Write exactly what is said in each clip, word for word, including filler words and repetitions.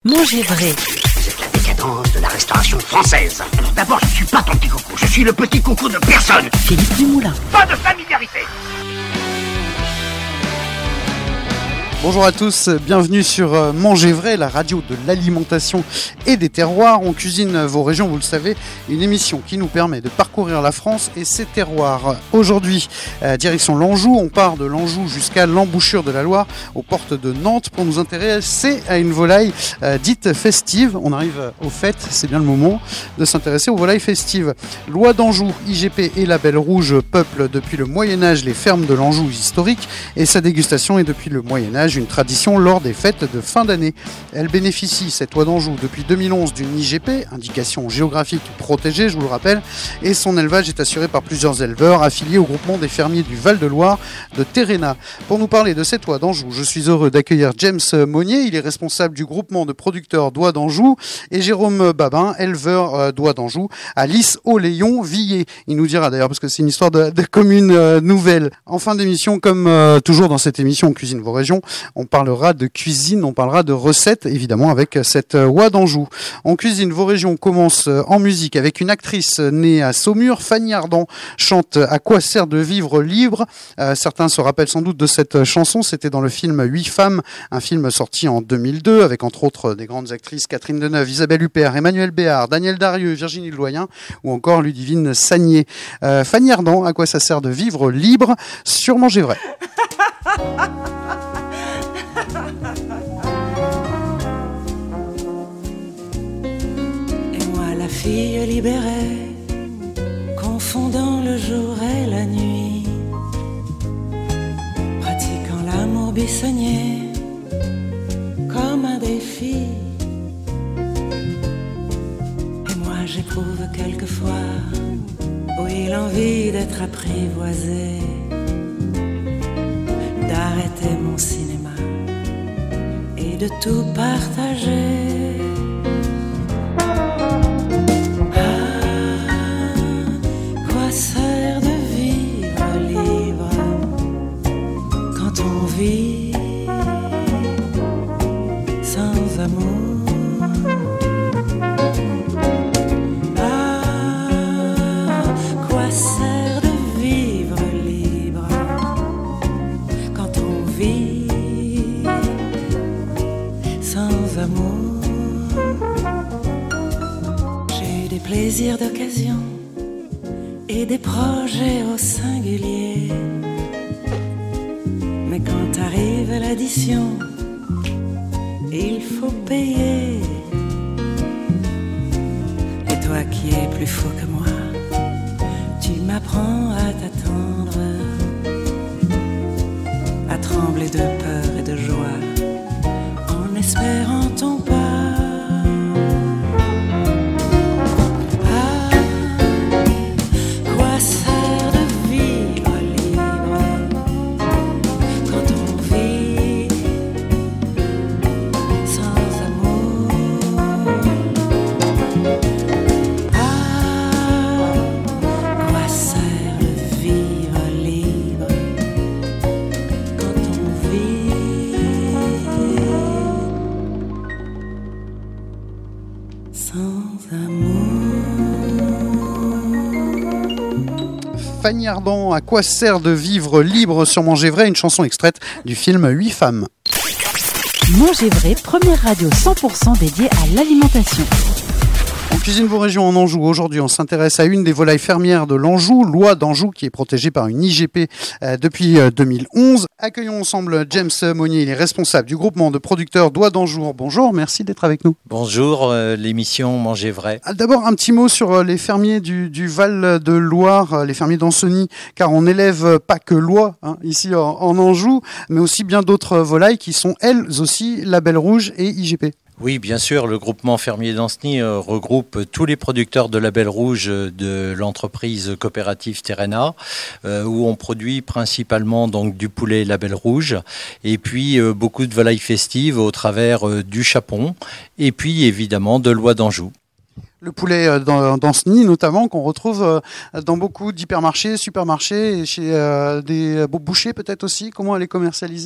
Manger vrai. C'est la décadence de la restauration française. Alors d'abord, je suis pas ton petit coucou, je suis le petit coucou de personne. Philippe Dumoulin. Pas de familiarité. Bonjour à tous, bienvenue sur Manger Vrai, la radio de l'alimentation et des terroirs. On cuisine vos régions, vous le savez, une émission qui nous permet de parcourir la France et ses terroirs. Aujourd'hui, euh, direction l'Anjou, on part de l'Anjou jusqu'à l'embouchure de la Loire, aux portes de Nantes, pour nous intéresser à une volaille euh, dite festive. On arrive aux fêtes, c'est bien le moment de s'intéresser aux volailles festives. Loi d'Anjou, I G P et Label Rouge peuplent depuis le Moyen-Âge les fermes de l'Anjou historique et sa dégustation est depuis le Moyen-Âge une tradition lors des fêtes de fin d'année. Elle bénéficie, cette loi d'Anjou, depuis deux mille onze d'une I G P, indication géographique protégée, je vous le rappelle, et son élevage est assuré par plusieurs éleveurs affiliés au groupement des fermiers du Val-de-Loire de Téréna. Pour nous parler de cette loi d'Anjou, je suis heureux d'accueillir James Monnier, il est responsable du groupement de producteurs d'oies d'Anjou, et Jérôme Babin, éleveur d'oies d'Anjou, à Lys-au-Léon-Villers. Il nous dira d'ailleurs, parce que c'est une histoire de, de commune euh, nouvelle. En fin d'émission, comme euh, toujours dans cette émission On cuisine vos régions, on parlera de cuisine, on parlera de recettes, évidemment, avec cette oie d'Anjou. On cuisine vos régions commence en musique avec une actrice née à Saumur. Fanny Ardant chante « À quoi sert de vivre libre ». Euh, certains se rappellent sans doute de cette chanson, c'était dans le film Huit femmes, un film sorti en deux mille deux, avec entre autres des grandes actrices Catherine Deneuve, Isabelle Huppert, Emmanuel Béard, Daniel Darieux, Virginie Loyen ou encore Ludivine Sagnier. Euh, Fanny Ardant, « À quoi ça sert de vivre libre » sur Manger Vrai. Et moi la fille libérée, confondant le jour et la nuit, pratiquant l'amour buissonnier comme un défi. Et moi j'éprouve quelquefois, oui, l'envie d'être apprivoisée, d'arrêter mon cinéma et de tout partager. Ah, quoi sert de vivre libre quand on vit sans amour? Ah, quoi sert de vivre libre quand on vit sans amour? J'ai eu des plaisirs d'occasion et des projets au singulier, mais quand arrive l'addition, il faut payer. Et toi qui es plus fou que moi, tu m'apprends à t'attendre, à trembler de peur et de joie en espérant ton pas. Ah, quoi sert de vivre libre quand on vit sans amour? Ah, quoi sert de vivre libre quand on vit sans amour? Fanny Ardant, « À quoi sert de vivre libre » sur Manger Vrai, une chanson extraite du film Huit femmes. Manger Vrai, première radio cent pour cent dédiée à l'alimentation. On cuisine vos régions en Anjou. Aujourd'hui, on s'intéresse à une des volailles fermières de l'Anjou, loi d'Anjou, qui est protégée par une I G P euh, depuis euh, deux mille onze. Accueillons ensemble James Monnier, il est responsable du groupement de producteurs d'oies d'Anjou. Bonjour, merci d'être avec nous. Bonjour, euh, l'émission Manger Vrai. Ah, d'abord, un petit mot sur euh, les fermiers du, du Val de Loire, euh, les fermiers d'Ancenis, car on n'élève euh, pas que l'oie hein, ici en, en Anjou, mais aussi bien d'autres euh, volailles qui sont elles aussi Label Rouge et I G P. Oui, bien sûr, le groupement fermier d'Ancenis euh, regroupe tous les producteurs de Label Rouge de l'entreprise coopérative Téréna, euh, où on produit principalement donc du poulet Label Rouge, et puis euh, beaucoup de volailles festives au travers euh, du chapon, et puis évidemment de l'oie d'Anjou. Le poulet d'Ancenis notamment, qu'on retrouve dans beaucoup d'hypermarchés, supermarchés, et chez euh, des bouchers peut-être aussi. Comment elle est commercialisée d'ailleurs ?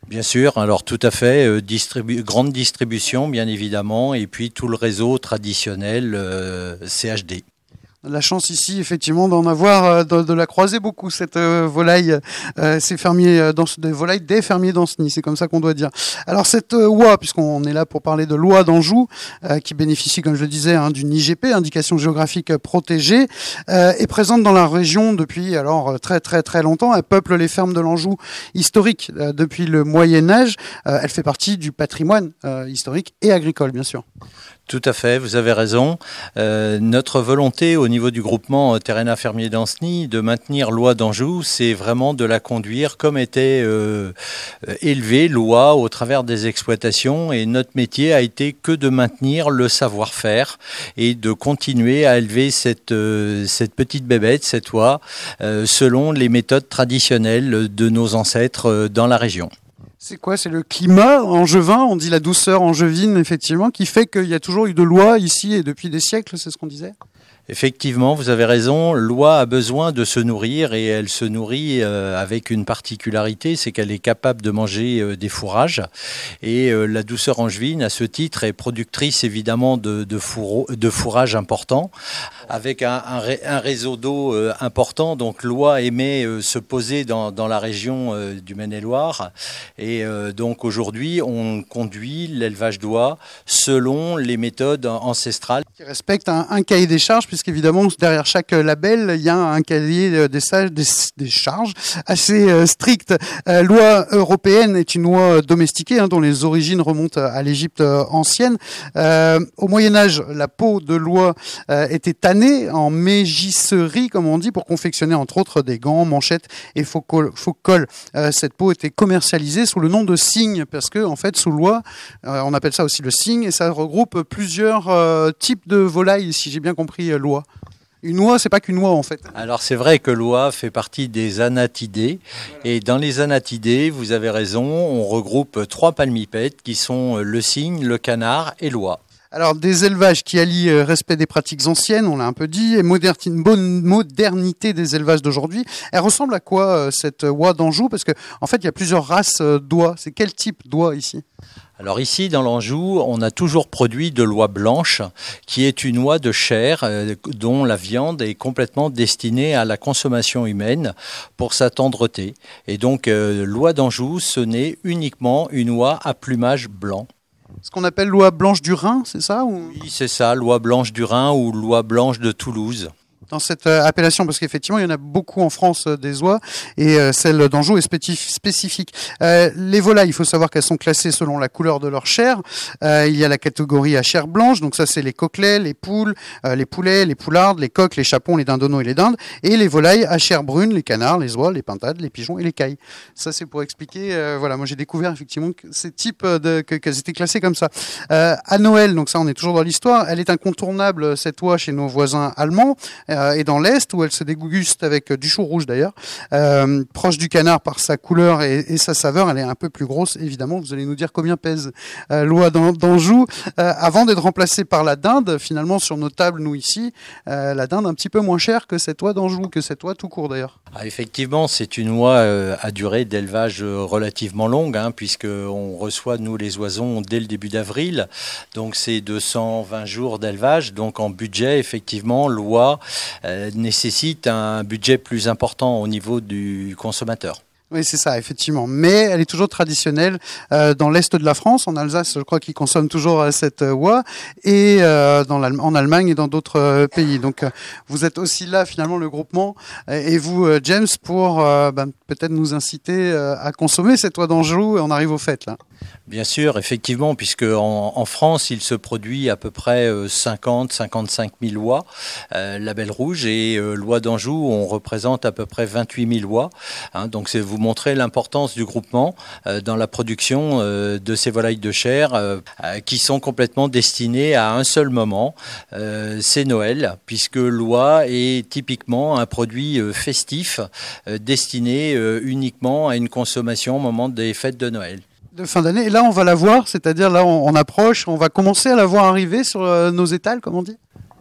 Bien sûr, alors tout à fait, euh, distribu- grande distribution bien évidemment, et puis tout le réseau traditionnel euh, C H D. La chance ici, effectivement, d'en avoir, euh, de, de la croiser beaucoup, cette euh, volaille, euh, ces fermiers, euh, dans, des volailles des fermiers d'Anceny, c'est comme ça qu'on doit dire. Alors cette euh, oie, puisqu'on est là pour parler de l'oie d'Anjou, euh, qui bénéficie, comme je le disais, hein, d'une I G P, indication géographique protégée, euh, est présente dans la région depuis alors très très très longtemps. Elle peuple les fermes de l'Anjou historique euh, depuis le Moyen-Âge. Euh, elle fait partie du patrimoine euh, historique et agricole, bien sûr. Tout à fait, vous avez raison. Euh, notre volonté au niveau du groupement Terrena Fermier d'Anceny de maintenir l'oie d'Anjou, c'est vraiment de la conduire comme était euh, élevée l'oie au travers des exploitations. Et notre métier a été que de maintenir le savoir-faire et de continuer à élever cette, euh, cette petite bébête, cette oie, euh, selon les méthodes traditionnelles de nos ancêtres euh, dans la région. C'est quoi? C'est le climat angevin, on dit la douceur angevine, effectivement, qui fait qu'il y a toujours eu de l'oie ici et depuis des siècles, c'est ce qu'on disait? Effectivement, vous avez raison, l'oie a besoin de se nourrir et elle se nourrit euh, avec une particularité, c'est qu'elle est capable de manger euh, des fourrages. Et euh, la douceur angevine, à ce titre, est productrice évidemment de, de, fourreau, de fourrage important, avec un, un, un réseau d'eau euh, important. Donc l'oie aimait euh, se poser dans, dans la région euh, du Maine-et-Loire. Et euh, donc aujourd'hui, on conduit l'élevage d'oie selon les méthodes ancestrales. Qui respecte un, un cahier des charges, puisqu'évidemment, derrière chaque label, il y a un cahier des, des, des charges assez euh, strict. Euh, loi européenne est une loi domestiquée, hein, dont les origines remontent à l'Égypte euh, ancienne. Euh, au Moyen-Âge, la peau de l'oie euh, était tannée en mégisserie, comme on dit, pour confectionner entre autres des gants, manchettes et faux cols. Faux cols. Euh, cette peau était commercialisée sous le nom de cygne, parce que en fait, sous l'oie, euh, on appelle ça aussi le cygne, et ça regroupe plusieurs euh, types de volailles, si j'ai bien compris euh, l'oie. Une oie, c'est pas qu'une oie en fait. Alors c'est vrai que l'oie fait partie des anatidés. Et dans les anatidés, vous avez raison, on regroupe trois palmipèdes qui sont le cygne, le canard et l'oie. Alors des élevages qui allient euh, respect des pratiques anciennes, on l'a un peu dit, et moderni- une bonne modernité des élevages d'aujourd'hui. Elle ressemble à quoi euh, cette oie d'Anjou? Parce que en fait, il y a plusieurs races euh, d'oies. C'est quel type d'oie ici? Alors ici, dans l'Anjou, on a toujours produit de l'oie blanche, qui est une oie de chair euh, dont la viande est complètement destinée à la consommation humaine pour sa tendreté. Et donc, euh, l'oie d'Anjou, ce n'est uniquement une oie à plumage blanc. Ce qu'on appelle l'oie blanche du Rhin, c'est ça ou... Oui, c'est ça, l'oie blanche du Rhin ou l'oie blanche de Toulouse. Dans cette euh, appellation, parce qu'effectivement, il y en a beaucoup en France euh, des oies, et euh, celle d'Anjou est spécif- spécifique. Euh, les volailles, il faut savoir qu'elles sont classées selon la couleur de leur chair. Euh, il y a la catégorie à chair blanche, donc ça c'est les coquelets, les poules, euh, les poulets, les poulardes, les coqs, les chapons, les dindonneaux et les dindes, et les volailles à chair brune, les canards, les oies, les pintades, les pigeons et les cailles. Ça c'est pour expliquer, euh, voilà, moi j'ai découvert effectivement que ces types de, que, qu'elles étaient classées comme ça. Euh, à Noël, donc ça on est toujours dans l'histoire, elle est incontournable cette oie chez nos voisins allemands, et dans l'Est, où elle se déguste avec du chou rouge d'ailleurs, euh, proche du canard par sa couleur et, et sa saveur, elle est un peu plus grosse, évidemment. Vous allez nous dire combien pèse euh, l'oie d'Anjou, euh, avant d'être remplacée par la dinde, finalement sur nos tables, nous ici, euh, la dinde un petit peu moins chère que cette oie d'Anjou, que cette oie tout court d'ailleurs. Ah, effectivement, c'est une oie euh, à durée d'élevage relativement longue, hein, puisqu'on reçoit, nous, les oisons dès le début d'avril. Donc, c'est deux cent vingt jours d'élevage. Donc, en budget, effectivement, l'oie euh, nécessite un budget plus important au niveau du consommateur. Oui, c'est ça, effectivement. Mais elle est toujours traditionnelle euh, dans l'est de la France, en Alsace, je crois qu'ils consomment toujours euh, cette euh, oie, et euh, dans en Allemagne et dans d'autres euh, pays. Donc, euh, vous êtes aussi là, finalement, le groupement, et vous, euh, James, pour euh, ben, peut-être nous inciter euh, à consommer cette oie d'Anjou, et on arrive aux fêtes, là. Bien sûr, effectivement, puisque en, en France, il se produit à peu près cinquante à cinquante-cinq mille oies, euh, label rouge, et euh, l'oie d'Anjou, on représente à peu près vingt-huit mille oies. Hein, donc, c'est vous montrer l'importance du groupement euh, dans la production euh, de ces volailles de chair euh, euh, qui sont complètement destinées à un seul moment, euh, c'est Noël, puisque l'oie est typiquement un produit euh, festif euh, destiné euh, uniquement à une consommation au moment des fêtes de Noël. De fin d'année. Et là, on va la voir, c'est-à-dire là, on, on approche, on va commencer à la voir arriver sur euh, nos étals, comme on dit.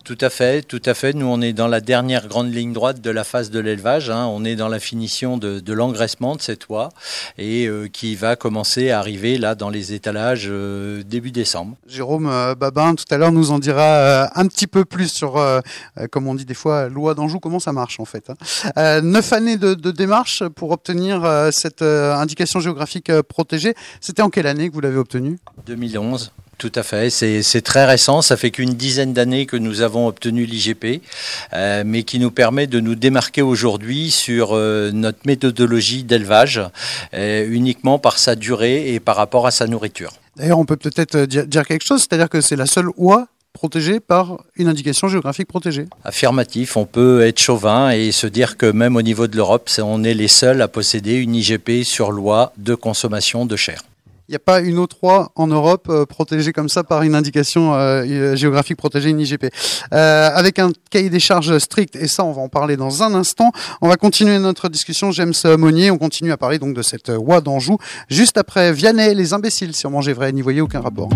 Tout à fait, tout à fait. Nous, on est dans la dernière grande ligne droite de la phase de l'élevage. Hein. On est dans la finition de, de l'engraissement de cette oie et euh, qui va commencer à arriver là dans les étalages euh, début décembre. Jérôme euh, Babin, tout à l'heure, nous en dira euh, un petit peu plus sur, euh, euh, comme on dit des fois, l'oie d'Anjou, comment ça marche en fait. Hein. Euh, neuf années de, de démarche pour obtenir euh, cette euh, indication géographique euh, protégée. C'était en quelle année que vous l'avez obtenue ? deux mille onze. Tout à fait, c'est, c'est très récent, ça fait qu'une dizaine d'années que nous avons obtenu l'I G P, euh, mais qui nous permet de nous démarquer aujourd'hui sur euh, notre méthodologie d'élevage, euh, uniquement par sa durée et par rapport à sa nourriture. D'ailleurs, on peut peut-être dire, dire quelque chose, c'est-à-dire que c'est la seule oie protégée par une indication géographique protégée. Affirmatif, on peut être chauvin et se dire que même au niveau de l'Europe, c'est, on est les seuls à posséder une I G P sur l'oie de consommation de chair. Il n'y a pas une autre oie en Europe euh, protégée comme ça par une indication euh, géographique protégée, une I G P. Euh, avec un cahier des charges strict, et ça on va en parler dans un instant. On va continuer notre discussion, James Monnier, on continue à parler donc de cette oie d'Anjou. Juste après Vianney, les imbéciles sur Manger Vrai, n'y voyez aucun rapport.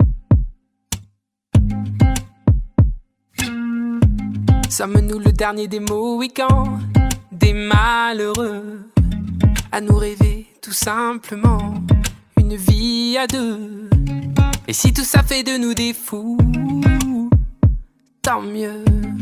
Sommes-nous le dernier des Mohicans, des malheureux, à nous rêver tout simplement une vie à deux. Et si tout ça fait de nous des fous, tant mieux.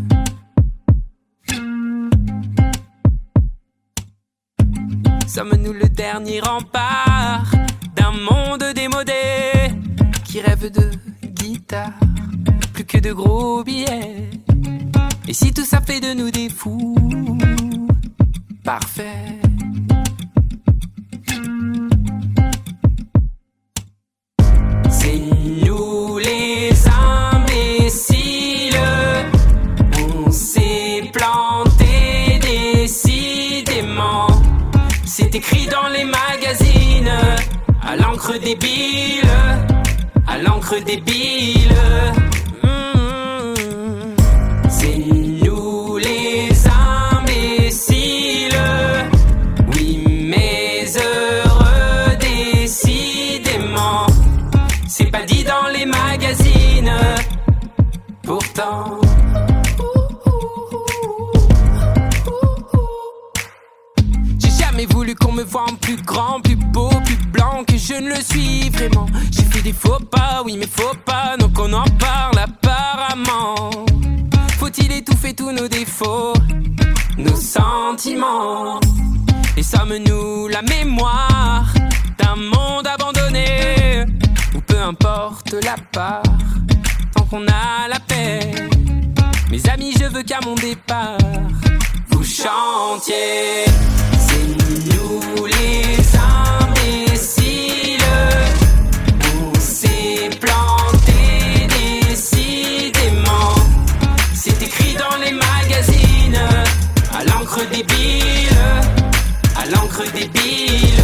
Sommes-nous le dernier rempart d'un monde démodé qui rêve de guitare, plus que de gros billets? Et si tout ça fait de nous des fous, parfait. C'est nous les imbéciles, on s'est planté décidément. C'est écrit dans les magazines, à l'encre débile, à l'encre débile. Mmh. C'est nous les imbéciles, oui mais heureux décidément. C'est pas dit dans les magazines, pourtant. J'ai jamais voulu qu'on me voie en plus grand, plus beau, plus blanc que je ne le suis vraiment. J'ai fait des faux pas, oui mais faux pas, donc on en parle apparemment. Faut-il étouffer tous nos défauts, nos sentiments? Et sommes-nous la mémoire d'un monde abandonné, ou peu importe la part, tant qu'on a la paix? Mes amis, je veux qu'à mon départ, vous chantiez. C'est nous les imbéciles, on s'est planté décidément. C'est écrit dans les magazines, à l'encre débile, à l'encre débile.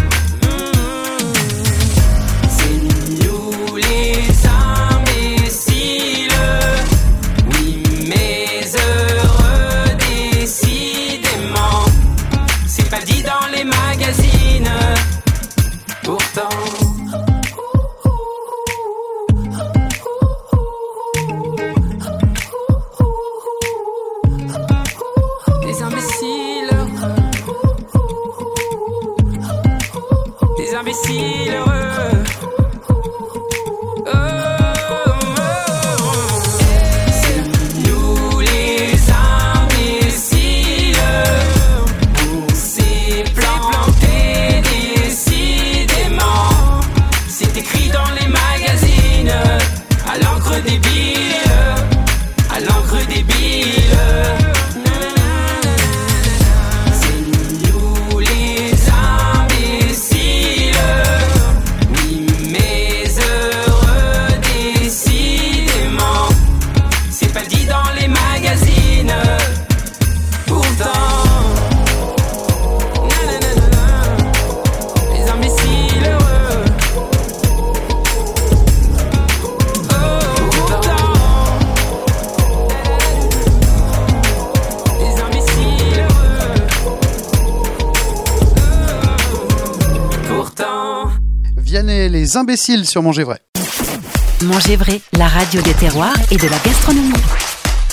Des imbéciles, des imbéciles heureux. Oh, oh, oh. C'est nous les imbéciles, on s'est planté décidément. C'est écrit dans les magazines, à l'encre débile, à l'encre débile. Les imbéciles sur Manger Vrai. Manger Vrai, la radio des terroirs et de la gastronomie.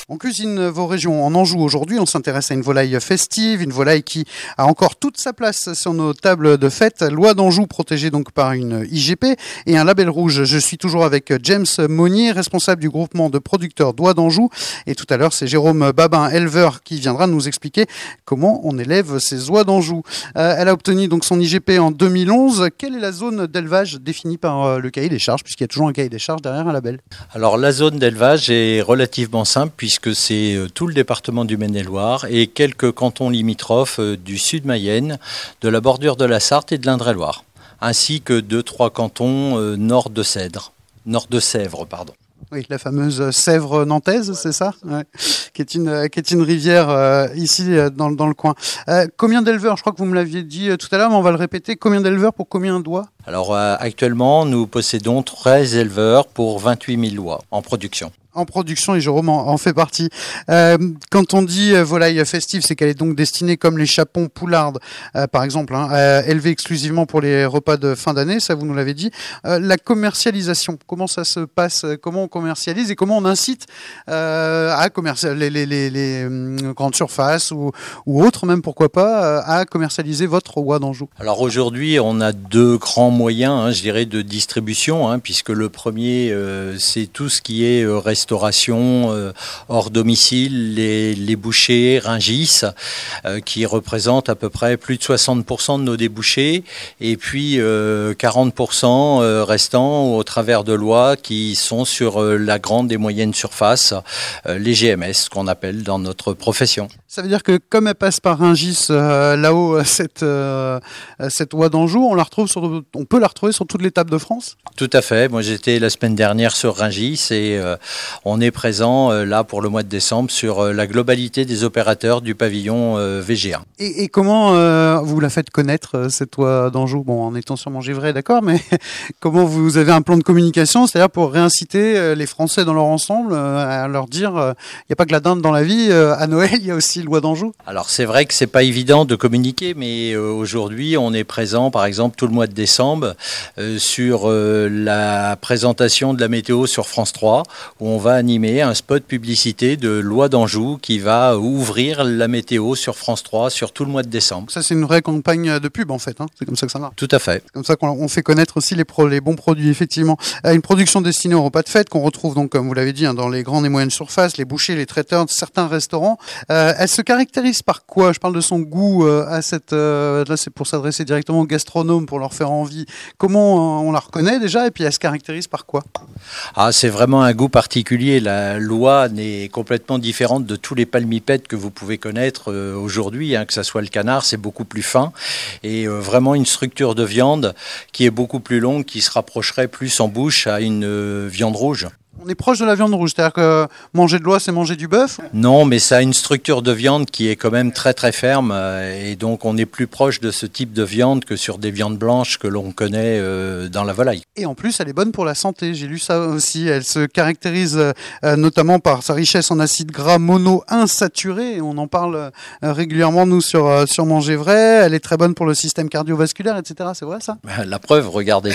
On cuisine vos régions en Anjou aujourd'hui, on s'intéresse à une volaille festive, une volaille qui a encore toute sa place sur nos tables de fête. Loi d'Anjou protégée donc par une I G P et un label rouge. Je suis toujours avec James Monnier, responsable du groupement de producteurs d'oies d'Anjou. Et tout à l'heure, c'est Jérôme Babin, éleveur, qui viendra nous expliquer comment on élève ces oies d'Anjou. Euh, elle a obtenu donc son I G P en deux mille onze. Quelle est la zone d'élevage définie par euh, le cahier des charges, puisqu'il y a toujours un cahier des charges derrière un label? Alors la zone d'élevage est relativement simple puisque c'est tout le département du Maine-et-Loire et quelques cantons limitrophes du sud Mayenne, de la bordure de la Sarthe et de l'Indre-et-Loire, ainsi que deux trois cantons euh, nord de Sèvres, nord de Sèvres, pardon. Oui, la fameuse Sèvre nantaise, c'est ça, ouais. qui est une qui est une rivière euh, ici dans dans le coin. Euh, combien d'éleveurs? Je crois que vous me l'aviez dit tout à l'heure, mais on va le répéter. Combien d'éleveurs pour combien d'oies? Alors euh, actuellement, nous possédons treize éleveurs pour vingt-huit mille oies en production. En production, et Jérôme en, en fait partie. Euh, quand on dit euh, volaille festive, c'est qu'elle est donc destinée comme les chapons poulardes, euh, par exemple, hein, euh, élevée exclusivement pour les repas de fin d'année, ça vous nous l'avez dit. Euh, la commercialisation, comment ça se passe? Comment on commercialise et comment on incite euh, à commercialiser les, les, les, les euh, grandes surfaces ou, ou autres, même pourquoi pas, euh, à commercialiser votre oie d'Anjou? Alors aujourd'hui, on a deux grands moyens, hein, je dirais, de distribution, hein, puisque le premier, euh, c'est tout ce qui est euh, restauration euh, hors domicile, les, les bouchers Rungis, euh, qui représentent à peu près plus de soixante pour cent de nos débouchés, et puis euh, quarante pour cent euh, restants au travers de lois qui sont sur euh, la grande et moyenne surface, euh, les G M S, qu'on appelle dans notre profession. Ça veut dire que comme elle passe par Rungis, euh, là-haut, cette, euh, cette oie d'Anjou, on la retrouve sur, on peut la retrouver sur toutes les tables de France? Tout à fait. Moi, j'étais la semaine dernière sur Rungis et euh, on est présent euh, là pour le mois de décembre sur euh, la globalité des opérateurs du pavillon euh, V G un. Et, et comment euh, vous la faites connaître, euh, cette oie d'Anjou? Bon, en étant sur Montgévray, d'accord, mais comment vous avez un plan de communication, c'est-à-dire pour réinciter euh, les Français dans leur ensemble, euh, à leur dire, il euh, n'y a pas que la dinde dans la vie, euh, à Noël, il y a aussi l'oie d'Anjou? Alors c'est vrai que c'est pas évident de communiquer, mais euh, aujourd'hui on est présent, par exemple tout le mois de décembre, euh, sur euh, la présentation de la météo sur France trois, où on va animer un spot publicité de l'oie d'Anjou qui va ouvrir la météo sur France trois sur tout le mois de décembre. Ça, c'est une vraie campagne de pub en fait, hein. C'est comme ça que ça marche. Tout à fait. C'est comme ça qu'on on fait connaître aussi les, pro, les bons produits, effectivement. Euh, une production destinée aux repas de fête qu'on retrouve donc, comme vous l'avez dit, hein, dans les grandes et moyennes surfaces, les bouchers, les traiteurs, certains restaurants. Euh, elle se caractérise par quoi? Je parle de son goût euh, à cette. Euh, là, c'est pour s'adresser directement aux gastronomes, pour leur faire envie. Comment euh, on la reconnaît déjà, et puis elle se caractérise par quoi? Ah, c'est vraiment un goût particulier. La loi n'est complètement différente de tous les palmipèdes que vous pouvez connaître euh, aujourd'hui, hein, que ce soit le canard, c'est beaucoup plus fin et euh, vraiment une structure de viande qui est beaucoup plus longue, qui se rapprocherait plus en bouche à une euh, viande rouge. On est proche de la viande rouge, c'est-à-dire que manger de l'oie, c'est manger du bœuf? Non, mais ça a une structure de viande qui est quand même très très ferme euh, et donc on est plus proche de ce type de viande que sur des viandes blanches que l'on connaît euh, dans la volaille. Et en plus, elle est bonne pour la santé, j'ai lu ça aussi. Elle se caractérise euh, notamment par sa richesse en acides gras mono-insaturés, on en parle euh, régulièrement nous sur, euh, sur Montgévray. Elle est très bonne pour le système cardiovasculaire, et cetera. C'est vrai ça? La preuve, regardez.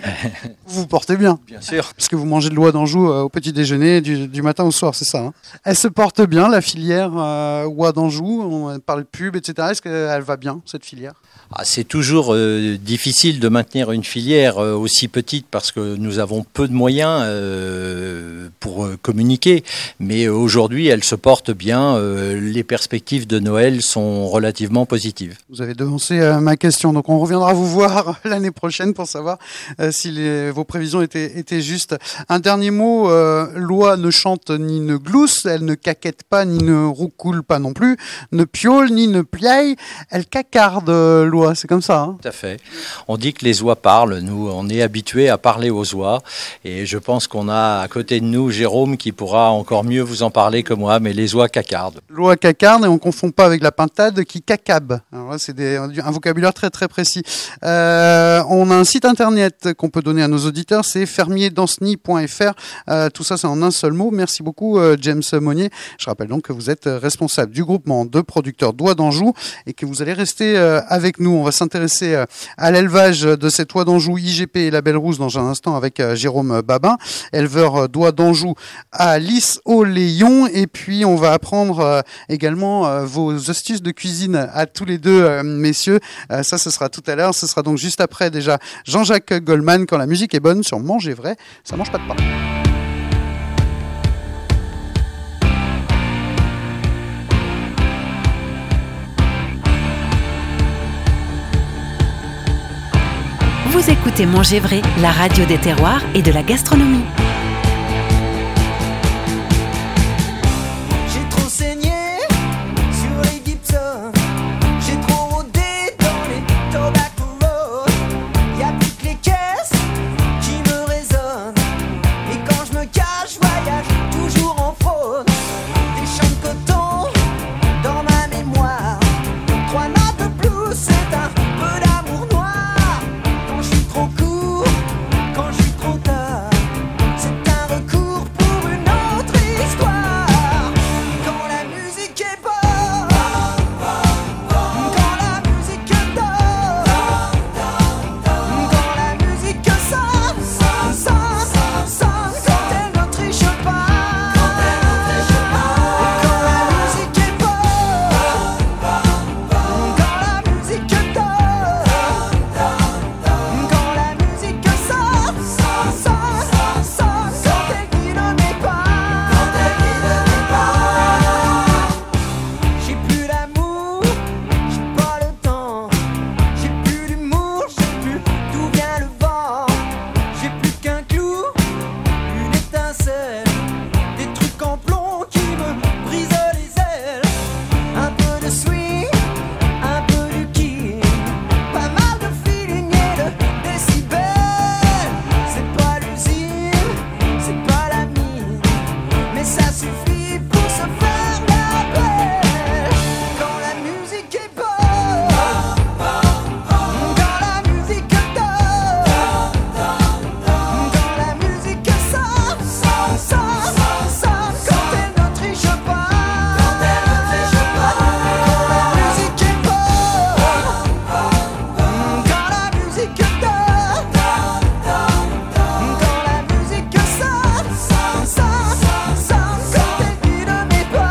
Vous vous portez bien? Bien sûr. Parce que vous mangez de l'oie d'Anjou euh, au petit déjeuner du, du matin au soir, c'est ça, hein. Elle se porte bien, la filière euh, oie d'Anjou, on parle pub, et cetera. Est-ce qu'elle va bien, cette filière? Ah, c'est toujours euh, difficile de maintenir une filière euh, aussi petite parce que nous avons peu de moyens euh, pour euh, communiquer. Mais euh, aujourd'hui, elle se porte bien. Euh, les perspectives de Noël sont relativement positives. Vous avez devancé euh, ma question. Donc on reviendra vous voir l'année prochaine pour savoir euh, si les, vos prévisions étaient, étaient justes. Un dernier mot, euh, l'oie ne chante ni ne glousse, elle ne caquette pas ni ne roucoule pas non plus, ne piaule ni ne pliaille, elle cacarde, euh, l'oie, c'est comme ça, hein? Tout à fait. On dit que les oies parlent. Nous, on est habitués à parler aux oies. Et je pense qu'on a à côté de nous Jérôme qui pourra encore mieux vous en parler que moi, mais les oies cacardent. L'oie cacarde, et on ne confond pas avec la pintade qui cacabe. Alors là, c'est des, un vocabulaire très très précis. Euh, on a un site internet qu'on peut donner à nos auditeurs, c'est fermier danceny point f r. Euh, tout ça, c'est en un seul mot. Merci beaucoup, euh, James Monnier. Je rappelle donc que vous êtes responsable du groupement de producteurs d'oies d'Anjou et que vous allez rester euh, avec nous. On va s'intéresser euh, à l'élevage de cette oie d'Anjou I G P et Label Rouge dans un instant avec euh, Jérôme Babin, éleveur d'oies d'Anjou à Lys-au-Léon. Et puis, on va apprendre euh, également euh, vos astuces de cuisine à tous les deux, euh, messieurs. Euh, ça, ce sera tout à l'heure. Ce sera donc juste après déjà Jean-Jacques Goldman, Quand la musique est bonne, sur Manger Vrai. Ça mange pas de pain. Vous écoutez Manger Vrai, la radio des terroirs et de la gastronomie. J'ai trop saigné sur les Gibson, j'ai trop rôdé dans les Tobacco Road. Y'a plus que les caisses qui me résonnent, et quand je me cache, je voyage toujours en fraude. Des champs de coton dans ma mémoire, trois notes de blues, c'est un peu d'amour noir. Quand je suis trop court, quand je suis trop tard, c'est un recours pour une autre histoire. Quand la musique est bonne, quand la musique donne, quand la musique sonne, sonne, sonne, sonne, quand elle ne triche pas. Quand la musique est bonne, quand la musique donne, quand la musique sonne, sonne, sonne, sonne, quand elle guide mes pas. J'ai plus d'amour, j'ai pas le temps. J'ai plus d'humour, je sais plus d'où vient le vent. J'ai plus qu'un clou, une étincelle, des trucs en plomb qui me brisent les ailes. Un peu de swing, un peu de king, pas mal de feeling et de décibels. C'est pas l'usine, c'est pas la mine, mais ça suffit pour se faire la belle. Quand la musique est bonne, quand la musique donne, quand la musique sonne, sonne, sonne, sonne, quand elle ne triche pas. Quand la musique est bonne, quand la musique donne, quand la musique sonne, sonne, sonne, sonne, quand elle guide mes pas.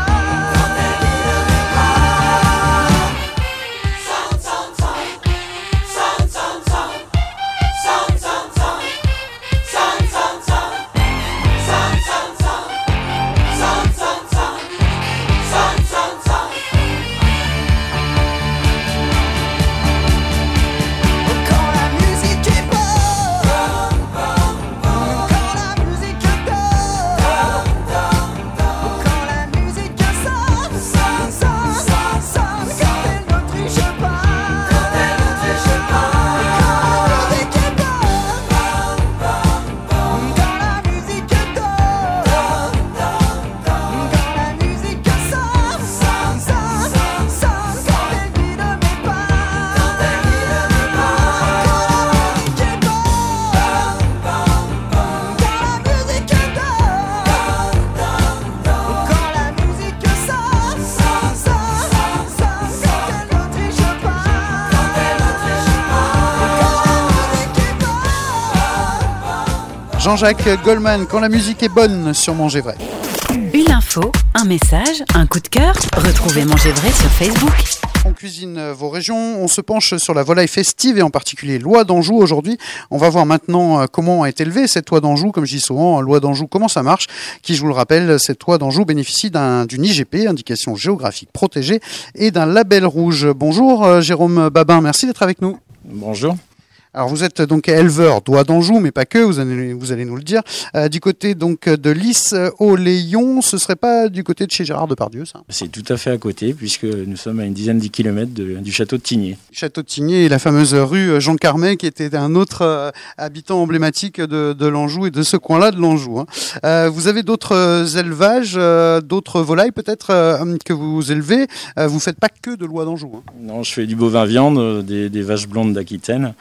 Quand la musique est bonne, quand la musique donne, quand la musique sonne, sonne, sonne, sonne, quand elle ne triche pas. Quand la musique est bonne, quand la musique donne, quand la musique sonne, sonne, sonne, sonne, quand elle guide mes pas. Quand la musique est bonne, quand la musique donne, quand la musique sonne, sonne, sonne, sonne, quand elle ne triche pas. Quand la musique est bonne. Jean-Jacques Goldman, Quand la musique est bonne, sur Manger Vrai. Une info, un message, un coup de cœur. Retrouvez Manger Vrai sur Facebook. On cuisine vos régions, on se penche sur la volaille festive et en particulier l'oie d'Anjou aujourd'hui. On va voir maintenant euh, comment est élevée cette oie d'Anjou, comme je dis souvent, l'oie d'Anjou, comment ça marche, qui, je vous le rappelle, cette oie d'Anjou bénéficie d'un, d'une I G P, indication géographique protégée, et d'un label rouge. Bonjour euh, Jérôme Babin, merci d'être avec nous. Bonjour. Alors vous êtes donc éleveur d'oie d'Anjou, mais pas que, vous allez, vous allez nous le dire. Euh, du côté donc de Lys-au-Léon, ce serait pas du côté de chez Gérard Depardieu, ça? C'est tout à fait à côté, puisque nous sommes à une dizaine de kilomètres de, du château de Tigné. Château de Tigné et la fameuse rue Jean Carmet, qui était un autre euh, habitant emblématique de, de l'Anjou et de ce coin-là de l'Anjou. Hein. Euh, vous avez d'autres élevages, euh, d'autres volailles peut-être euh, que vous élevez. Euh, vous faites pas que de l'oie d'Anjou. Hein. Non, je fais du bovin viande, des, des vaches blondes d'Aquitaine.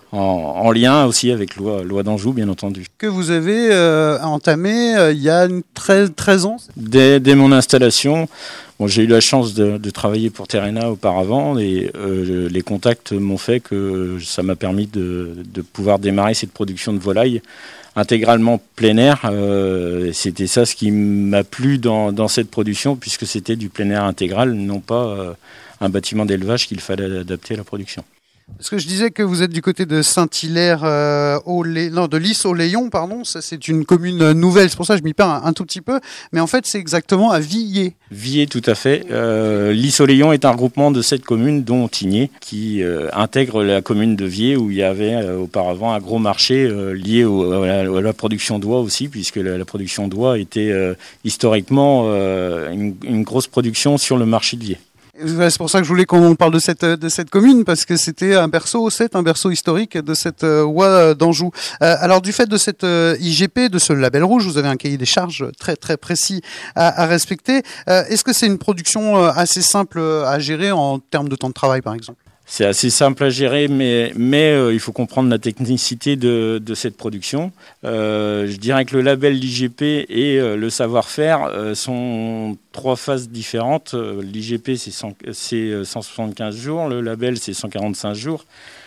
en, en lien aussi avec loi, loi d'Anjou, bien entendu. Que vous avez euh, entamé euh, il y a treize, treize ans. Dès, dès mon installation, bon, j'ai eu la chance de, de travailler pour Terrena auparavant et euh, les contacts m'ont fait que ça m'a permis de, de pouvoir démarrer cette production de volailles intégralement plein air. Euh, c'était ça ce qui m'a plu dans, dans cette production, puisque c'était du plein air intégral, non pas euh, un bâtiment d'élevage qu'il fallait adapter à la production. Parce que je disais que vous êtes du côté de Saint-Hilaire, euh, au Lay... non, de Lys-au-Layon, pardon. Ça, c'est une commune nouvelle, c'est pour ça que je m'y perds un, un tout petit peu. Mais en fait, c'est exactement à Villers. Villers, tout à fait. Euh, Lys-au-Layon est un regroupement de sept communes, dont Tigné, qui euh, intègre la commune de Villers, où il y avait euh, auparavant un gros marché euh, lié au, à, la, à la production d'oie aussi, puisque la, la production d'oie était euh, historiquement euh, une, une grosse production sur le marché de Villers. C'est pour ça que je voulais qu'on parle de cette de cette commune, parce que c'était un berceau, c'est un berceau historique de cette euh, oie d'Anjou. Euh, alors du fait de cette euh, I G P, de ce label rouge, vous avez un cahier des charges très très précis à, à respecter. Euh, est-ce que c'est une production euh, assez simple à gérer en termes de temps de travail, par exemple ? C'est assez simple à gérer, mais, mais euh, il faut comprendre la technicité de, de cette production. Euh, je dirais que le label l'I G P et euh, le savoir-faire euh, sont trois phases différentes. Euh, L'I G P, c'est, cent, c'est cent soixante-quinze jours, le label, c'est cent quarante-cinq jours.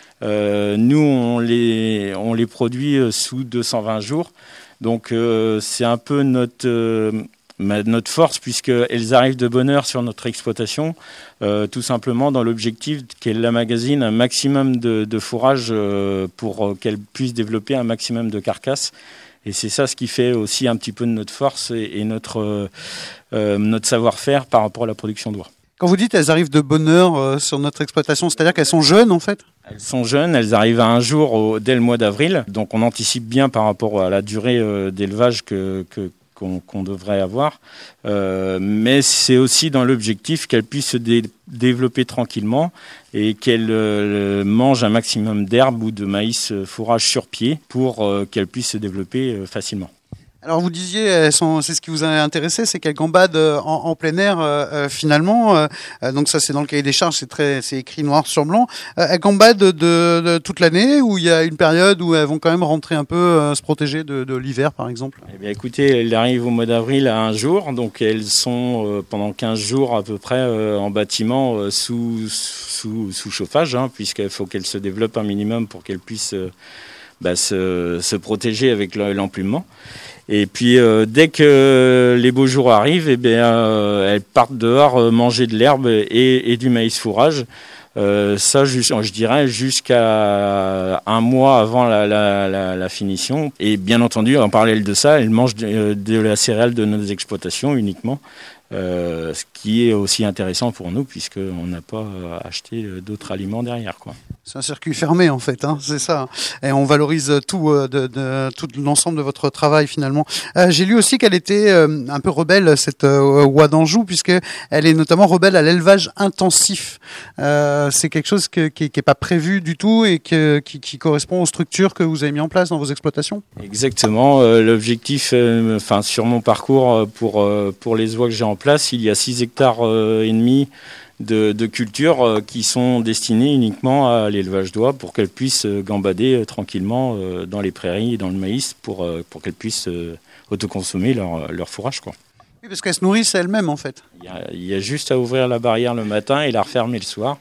Euh, nous, on les, on les produit sous deux cent vingt jours. Donc, euh, c'est un peu notre... Euh, notre force, puisqu'elles arrivent de bonne heure sur notre exploitation, euh, tout simplement dans l'objectif qu'elles emmagasinent un maximum de, de fourrage euh, pour euh, qu'elles puissent développer un maximum de carcasses. Et c'est ça ce qui fait aussi un petit peu de notre force et, et notre, euh, euh, notre savoir-faire par rapport à la production d'oie. Quand vous dites elles arrivent de bonne heure euh, sur notre exploitation, c'est-à-dire qu'elles sont jeunes en fait ? Elles sont jeunes, elles arrivent à un jour au, dès le mois d'avril, donc on anticipe bien par rapport à la durée euh, d'élevage que, que Qu'on, qu'on devrait avoir, euh, mais c'est aussi dans l'objectif qu'elle puisse se dé- développer tranquillement et qu'elle euh, mange un maximum d'herbe ou de maïs euh, fourrage sur pied pour euh, qu'elle puisse se développer euh, facilement. Alors vous disiez, elles sont, c'est ce qui vous a intéressé, c'est qu'elles gambadent en, en plein air euh, euh, finalement. Euh, donc ça c'est dans le cahier des charges, c'est très, c'est écrit noir sur blanc. Euh, elles gambadent de, de, de toute l'année ou il y a une période où elles vont quand même rentrer un peu, euh, se protéger de, de l'hiver par exemple ? Eh bien écoutez, elles arrivent au mois d'avril à un jour, donc elles sont euh, pendant quinze jours à peu près euh, en bâtiment euh, sous, sous, sous chauffage, hein, puisqu'il faut qu'elles se développent un minimum pour qu'elles puissent euh, bah, se, se protéger avec l'emplumement. Et puis euh, dès que les beaux jours arrivent, eh bien, euh, elles partent dehors euh, manger de l'herbe et, et du maïs fourrage. Euh, ça, je, je dirais, jusqu'à un mois avant la, la, la, la finition. Et bien entendu, en parallèle de ça, elles mangent de, de la céréale de nos exploitations uniquement. Euh, ce qui est aussi intéressant pour nous, puisqu'on n'a pas acheté d'autres aliments derrière, quoi. C'est un circuit fermé en fait, hein, c'est ça. Et on valorise tout, euh, de, de, tout l'ensemble de votre travail finalement. Euh, j'ai lu aussi qu'elle était euh, un peu rebelle, cette euh, oie d'Anjou, puisqu'elle est notamment rebelle à l'élevage intensif. Euh, c'est quelque chose que, qui n'est pas prévu du tout et que, qui, qui correspond aux structures que vous avez mis en place dans vos exploitations. Exactement. Euh, l'objectif, euh, enfin, sur mon parcours pour, euh, pour les oies que j'ai en place, il y a six hectares euh, et demi de, de cultures euh, qui sont destinées uniquement à l'élevage d'oies pour qu'elles puissent euh, gambader euh, tranquillement euh, dans les prairies et dans le maïs pour, euh, pour qu'elles puissent euh, autoconsommer leur, leur fourrage, quoi. Oui, parce qu'elles se nourrissent elles-mêmes en fait. Il y, a, il y a juste à ouvrir la barrière le matin et la refermer le soir.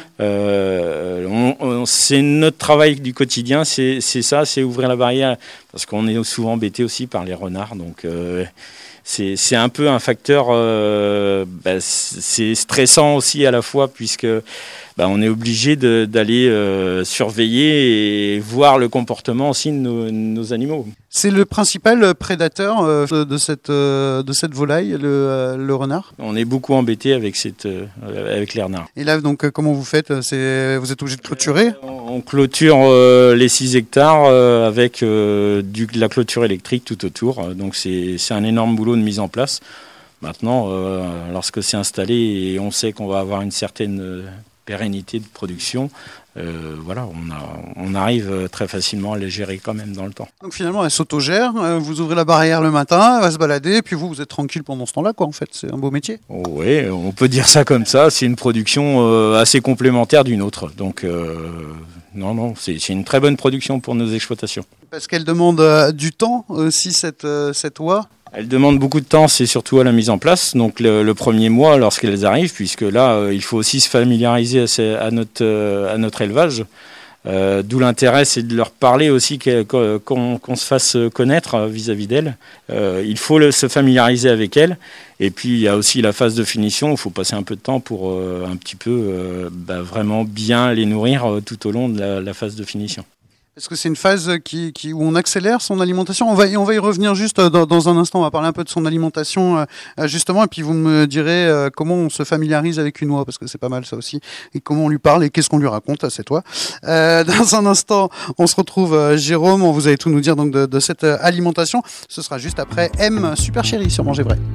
Euh, on, on, c'est notre travail du quotidien, c'est, c'est ça, c'est ouvrir la barrière, parce qu'on est souvent embêté aussi par les renards, donc... Euh, C'est, c'est un peu un facteur, euh, bah, c'est stressant aussi à la fois, puisque bah, on est obligé de, d'aller euh, surveiller et voir le comportement aussi de nos, nos animaux. C'est le principal prédateur euh, de, cette, euh, de cette volaille, le, euh, le renard ? On est beaucoup embêté avec, cette, euh, avec les renards. Et là, donc, comment vous faites ? C'est, vous êtes obligé de clôturer ? On clôture euh, les six hectares euh, avec euh, du, de la clôture électrique tout autour. Donc c'est, c'est un énorme boulot de mise en place. Maintenant, euh, lorsque c'est installé et on sait qu'on va avoir une certaine euh, pérennité de production, euh, voilà, on, a, on arrive très facilement à les gérer quand même dans le temps. Donc finalement, elle s'autogère, euh, vous ouvrez la barrière le matin, elle va se balader, puis vous, vous êtes tranquille pendant ce temps-là, quoi, en fait. C'est un beau métier. Oh, oui, on peut dire ça comme ça. C'est une production euh, assez complémentaire d'une autre. Donc, euh, non, non, c'est, c'est une très bonne production pour nos exploitations. Parce qu'elle demande euh, du temps aussi, cette, euh, cette oie. Elle demande beaucoup de temps, c'est surtout à la mise en place, donc le, le premier mois lorsqu'elles arrivent, puisque là, euh, il faut aussi se familiariser à, ces, à, notre, euh, à notre élevage. Euh, d'où l'intérêt, c'est de leur parler aussi, qu'on, qu'on, qu'on se fasse connaître vis-à-vis d'elles. Euh, il faut le, se familiariser avec elles. Et puis, il y a aussi la phase de finition, il faut passer un peu de temps pour euh, un petit peu euh, bah, vraiment bien les nourrir euh, tout au long de la, la phase de finition. Est-ce que c'est une phase qui, qui, où on accélère son alimentation ? On va, on va y revenir juste dans, dans un instant. On va parler un peu de son alimentation euh, justement, et puis vous me direz euh, comment on se familiarise avec une oie, parce que c'est pas mal ça aussi, et comment on lui parle et qu'est-ce qu'on lui raconte à cette oie. Euh, dans un instant, on se retrouve, euh, Jérôme, vous allez tout nous dire donc de, de cette euh, alimentation. Ce sera juste après M Super Chérie sur Manger Vrai.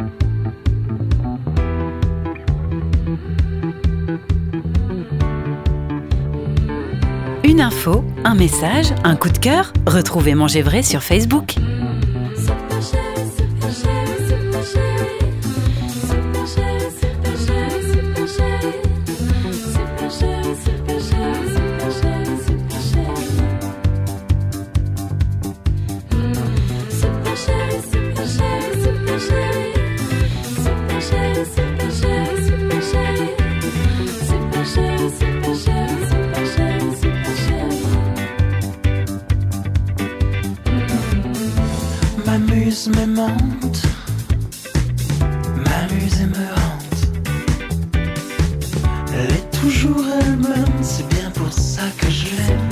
Une info, un message, un coup de cœur. Retrouvez Manger Vrai sur Facebook. M'amuse, me mente, m'amuse et me hante. Elle est toujours elle-même, c'est bien pour ça que je l'aime.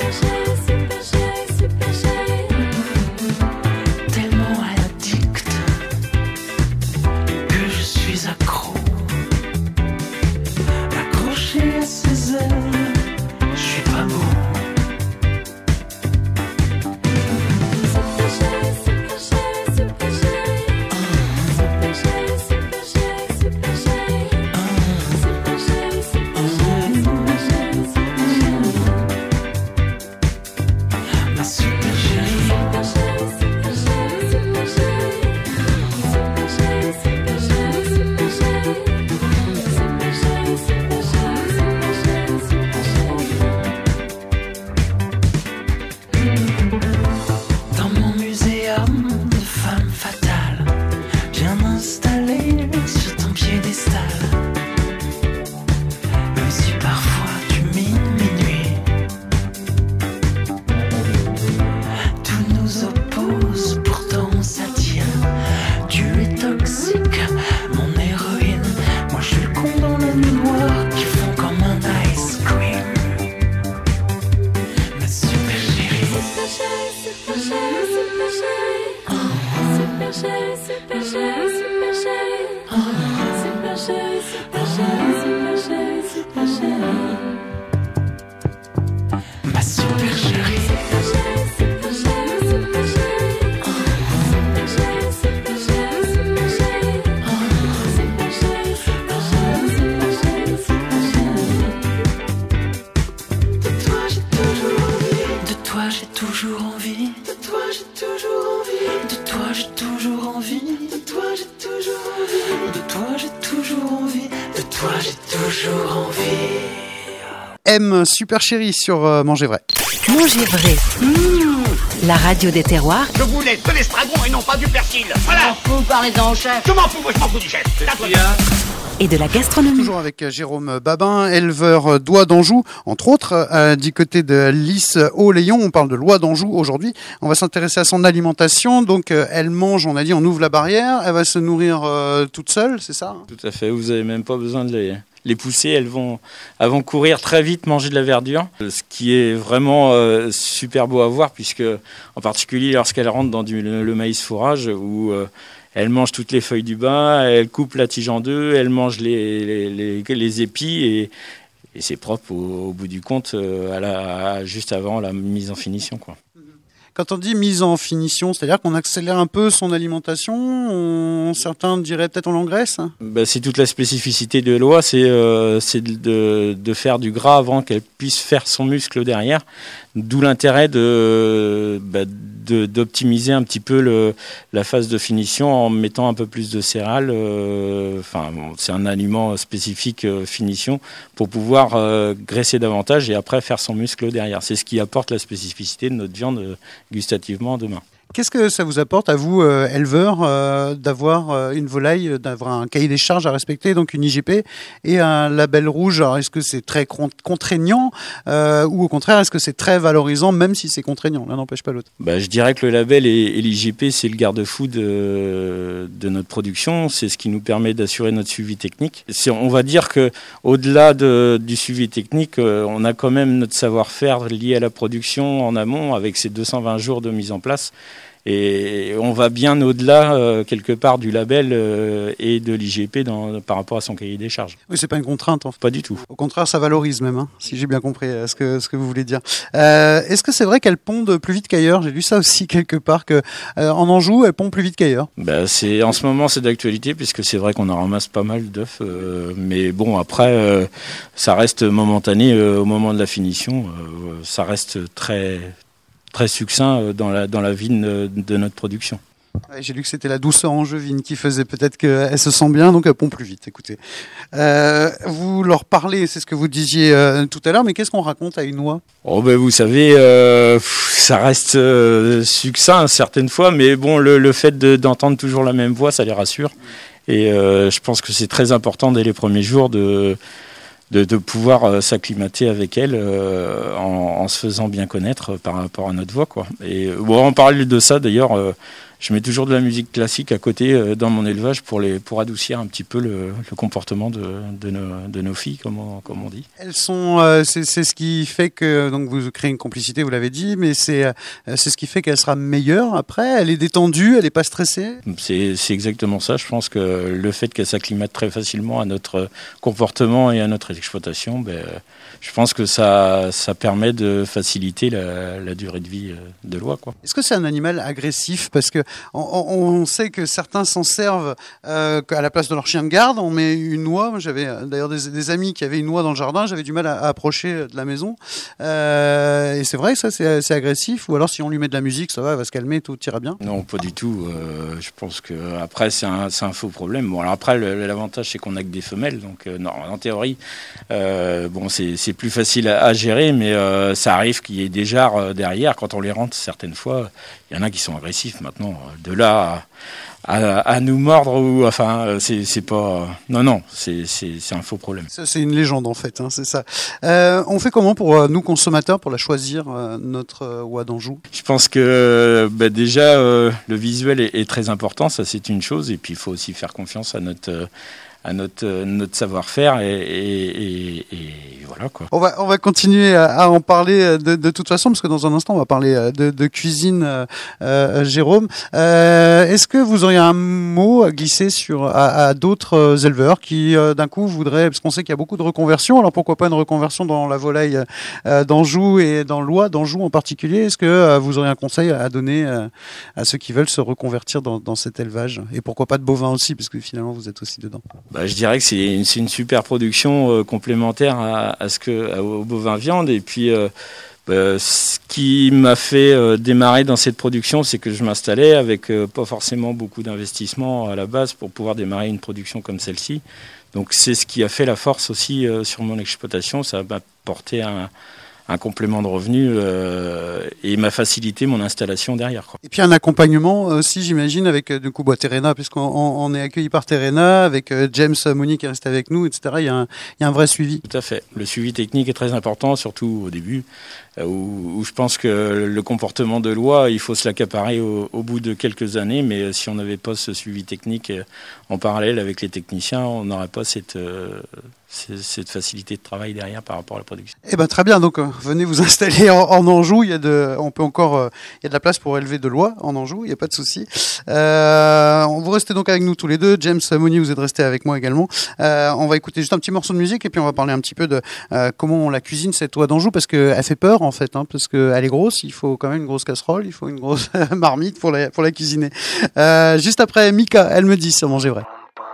Tellement elle addicte que je suis accro. Accroché à ses ailes, je suis pas beau. M Super Chérie sur euh, Manger Vrai. Manger Vrai. Mmh. La radio des terroirs. Je voulais de l'estragon et non pas du persil. Voilà. Vous parlez-en au chef. Je m'en fous, moi je m'en fous du chef. Et de la gastronomie. Toujours avec Jérôme Babin, éleveur d'oies d'Anjou, entre autres, euh, du côté de Lys au Léon. On parle de l'oie d'Anjou aujourd'hui. On va s'intéresser à son alimentation. Donc, euh, elle mange, on a dit, on ouvre la barrière. Elle va se nourrir euh, toute seule, c'est ça ? Tout à fait. Vous n'avez même pas besoin de les, les pousser. Elles vont, elles vont courir très vite, manger de la verdure. Ce qui est vraiment euh, super beau à voir, puisque, en particulier lorsqu'elles rentrent dans du, le, le maïs fourrage, où euh, elle mange toutes les feuilles du bas, elle coupe la tige en deux, elle mange les, les, les, les épis et, et c'est propre au, au bout du compte, à la, à, juste avant la mise en finition, quoi. Quand on dit mise en finition, c'est-à-dire qu'on accélère un peu son alimentation, on, certains diraient peut-être on l'engraisse. Bah, c'est toute la spécificité de l'oie, c'est, euh, c'est de, de faire du gras avant qu'elle puisse faire son muscle derrière. D'où l'intérêt de, bah, de, d'optimiser un petit peu le, la phase de finition en mettant un peu plus de céréales. Euh, enfin, bon, c'est un aliment spécifique euh, finition pour pouvoir euh, graisser davantage et après faire son muscle derrière. C'est ce qui apporte la spécificité de notre viande euh, gustativement demain. Qu'est-ce que ça vous apporte à vous, euh, éleveurs, euh, d'avoir euh, une volaille, d'avoir un cahier des charges à respecter, donc une I G P, et un label rouge? Alors, est-ce que c'est très con- contraignant euh, ou au contraire, est-ce que c'est très valorisant, même si c'est contraignant? L'un n'empêche pas l'autre. Bah, je dirais que le label et, et l'I G P, c'est le garde-fou de, de notre production. C'est ce qui nous permet d'assurer notre suivi technique. C'est, on va dire qu'au-delà de, du suivi technique, euh, on a quand même notre savoir-faire lié à la production en amont, avec ces deux cent vingt jours de mise en place. Et on va bien au-delà, euh, quelque part, du label euh, et de l'I G P dans, par rapport à son cahier des charges. Oui, c'est pas une contrainte. En fait. Pas du tout. Au contraire, ça valorise même, hein, si j'ai bien compris euh, ce que, ce que vous voulez dire. Euh, est-ce que c'est vrai qu'elles pondent plus vite qu'ailleurs? J'ai lu ça aussi quelque part, qu'en euh, Anjou, elles pondent plus vite qu'ailleurs. Bah, c'est, en ce moment, c'est d'actualité, puisque c'est vrai qu'on en ramasse pas mal d'œufs. Euh, mais bon, après, euh, ça reste momentané euh, au moment de la finition. Euh, ça reste très... très succinct dans la, dans la vigne de notre production. Ouais, j'ai lu que c'était la douceur angevine qui faisait peut-être qu'elle se sent bien, donc elle pond plus vite. Écoutez, euh, vous leur parlez, c'est ce que vous disiez euh, tout à l'heure, mais qu'est-ce qu'on raconte à une oie? Oh ben vous savez, euh, ça reste euh, succinct certaines fois, mais bon, le, le fait de, d'entendre toujours la même voix, ça les rassure. Et euh, je pense que c'est très important dès les premiers jours de De, de pouvoir euh, s'acclimater avec elle euh, en, en se faisant bien connaître euh, par rapport à notre voix, quoi. Et bon, on parlait de ça d'ailleurs. Euh, je mets toujours de la musique classique à côté euh, dans mon élevage pour les pour adoucir un petit peu le, le comportement de, de, nos, de nos filles, comme on, comme on dit. Elles sont, euh, c'est, c'est ce qui fait que donc vous créez une complicité, vous l'avez dit, mais c'est euh, c'est ce qui fait qu'elle sera meilleure après. Elle est détendue, elle n'est pas stressée. C'est c'est exactement ça. Je pense que le fait qu'elle s'acclimate très facilement à notre comportement et à notre exploitation, ben, je pense que ça ça permet de faciliter la, la durée de vie de l'oie, quoi. Est-ce que c'est un animal agressif? Parce que on, on sait que certains s'en servent euh, à la place de leur chien de garde. On met une oie. Moi, j'avais d'ailleurs des, des amis qui avaient une oie dans le jardin. J'avais du mal à, à approcher de la maison. Euh, et c'est vrai que ça, c'est, c'est agressif. Ou alors, si on lui met de la musique, ça va, elle va se calmer, tout ira bien. Non, pas du tout. Euh, je pense que après, c'est un, c'est un faux problème. Bon, alors après, le, l'avantage, c'est qu'on a que des femelles. Donc, euh, non, en théorie, euh, bon, c'est, c'est plus facile à, à gérer, mais euh, ça arrive qu'il y ait des jarres derrière. Quand on les rentre, certaines fois, il y en a qui sont agressifs maintenant. De là à, à, à nous mordre, ou enfin, c'est, c'est pas. Non, non, c'est, c'est, c'est un faux problème. Ça, c'est une légende en fait, hein, c'est ça. Euh, on fait comment pour euh, nous consommateurs pour la choisir, euh, notre euh, oie d'Anjou? Je pense que bah, déjà euh, le visuel est, est très important, ça c'est une chose, et puis il faut aussi faire confiance à notre. Euh, à notre, notre savoir-faire et, et, et, et voilà, quoi. On va, on va continuer à, à en parler de, de toute façon, parce que dans un instant, on va parler de, de cuisine, euh, euh, Jérôme. Euh, est-ce que vous auriez un mot à glisser sur, à, à d'autres éleveurs qui, euh, d'un coup, voudraient, parce qu'on sait qu'il y a beaucoup de reconversions, alors pourquoi pas une reconversion dans la volaille euh, d'Anjou et dans l'oie d'Anjou en particulier? Est-ce que euh, vous auriez un conseil à donner euh, à ceux qui veulent se reconvertir dans, dans cet élevage? Et pourquoi pas de bovins aussi, parce que finalement, vous êtes aussi dedans. Bah, je dirais que c'est une, c'est une super production euh, complémentaire à, à ce que, à, au bovin viande. Et puis, euh, bah, ce qui m'a fait euh, démarrer dans cette production, c'est que je m'installais avec euh, pas forcément beaucoup d'investissement à la base pour pouvoir démarrer une production comme celle-ci. Donc, c'est ce qui a fait la force aussi euh, sur mon exploitation. Ça m'a apporté un un complément de revenu euh, et m'a facilité mon installation derrière, quoi. Et puis un accompagnement aussi, j'imagine, avec du coup bah, Terrena, puisqu'on on, on est accueilli par Terrena, avec euh, James Mooney qui est resté avec nous, et cetera. Il y a un, il y a un vrai suivi. Tout à fait. Le suivi technique est très important, surtout au début, euh, où, où je pense que le comportement de l'oie, il faut se l'accaparer au, au bout de quelques années, mais si on n'avait pas ce suivi technique euh, en parallèle avec les techniciens, on n'aurait pas cette... Euh, cette facilité de travail derrière par rapport à la production. Eh ben très bien, donc venez vous installer en, en Anjou. Il y a de, on peut encore, euh, il y a de la place pour élever de l'oie en Anjou. Il n'y a pas de souci. Euh, vous restez donc avec nous tous les deux. James Monnier, vous êtes resté avec moi également. Euh, on va écouter juste un petit morceau de musique et puis on va parler un petit peu de euh, comment on la cuisine cette oie d'Anjou, parce que elle fait peur en fait, hein, parce que elle est grosse. Il faut quand même une grosse casserole, il faut une grosse marmite pour la pour la cuisiner. Euh, juste après Mika, elle me dit sur Manger Vrai.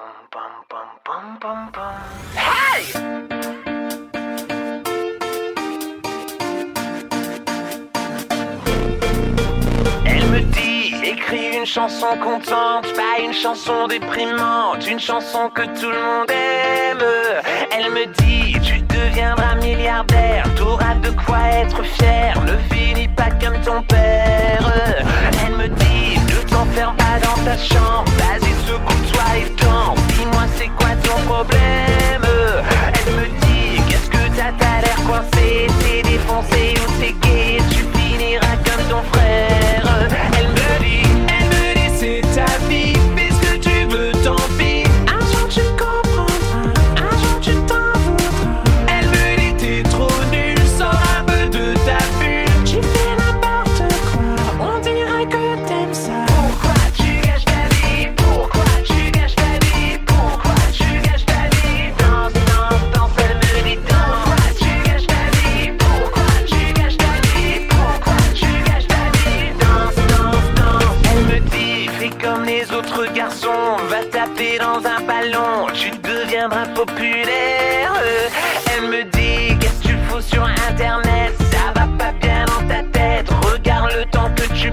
Elle me dit, écris une chanson contente, pas une chanson déprimante, une chanson que tout le monde aime. Elle me dit, tu deviendras milliardaire, t'auras de quoi être fier, ne finis pas comme ton père. Elle me dit, ne t'enferme pas dans ta chambre, vas-y secoue-toi et danse, dis-moi c'est quoi ton problème. Elle me dit, qu'est-ce que t'as, t'as l'air coincé, t'es défoncé ou t'es gay, tu finiras comme ton frère. Elle me dit, elle me dit c'est ta vie, fais ce que tu veux, tant pis. Un jour tu comprendras, un jour tu t'en voudras. Elle me dit t'es trop nul, sors un peu de ta bulle. Tu fais n'importe quoi, on dirait que t'aimes ça. Pourquoi tu gâches ta vie, pourquoi tu gâches ta vie, pourquoi tu gâches ta vie. Danse, danse, danse, elle me dit danse. Pourquoi tu gâches ta vie, pourquoi tu gâches ta vie, pourquoi tu gâches ta vie. Danse, danse, danse. Elle me dit, fais comme les autres garçons, va taper dans un ballon, tu deviendras populaire. Elle me dit, qu'est-ce que tu fous sur internet, ça va pas bien dans ta tête, regarde le temps que tu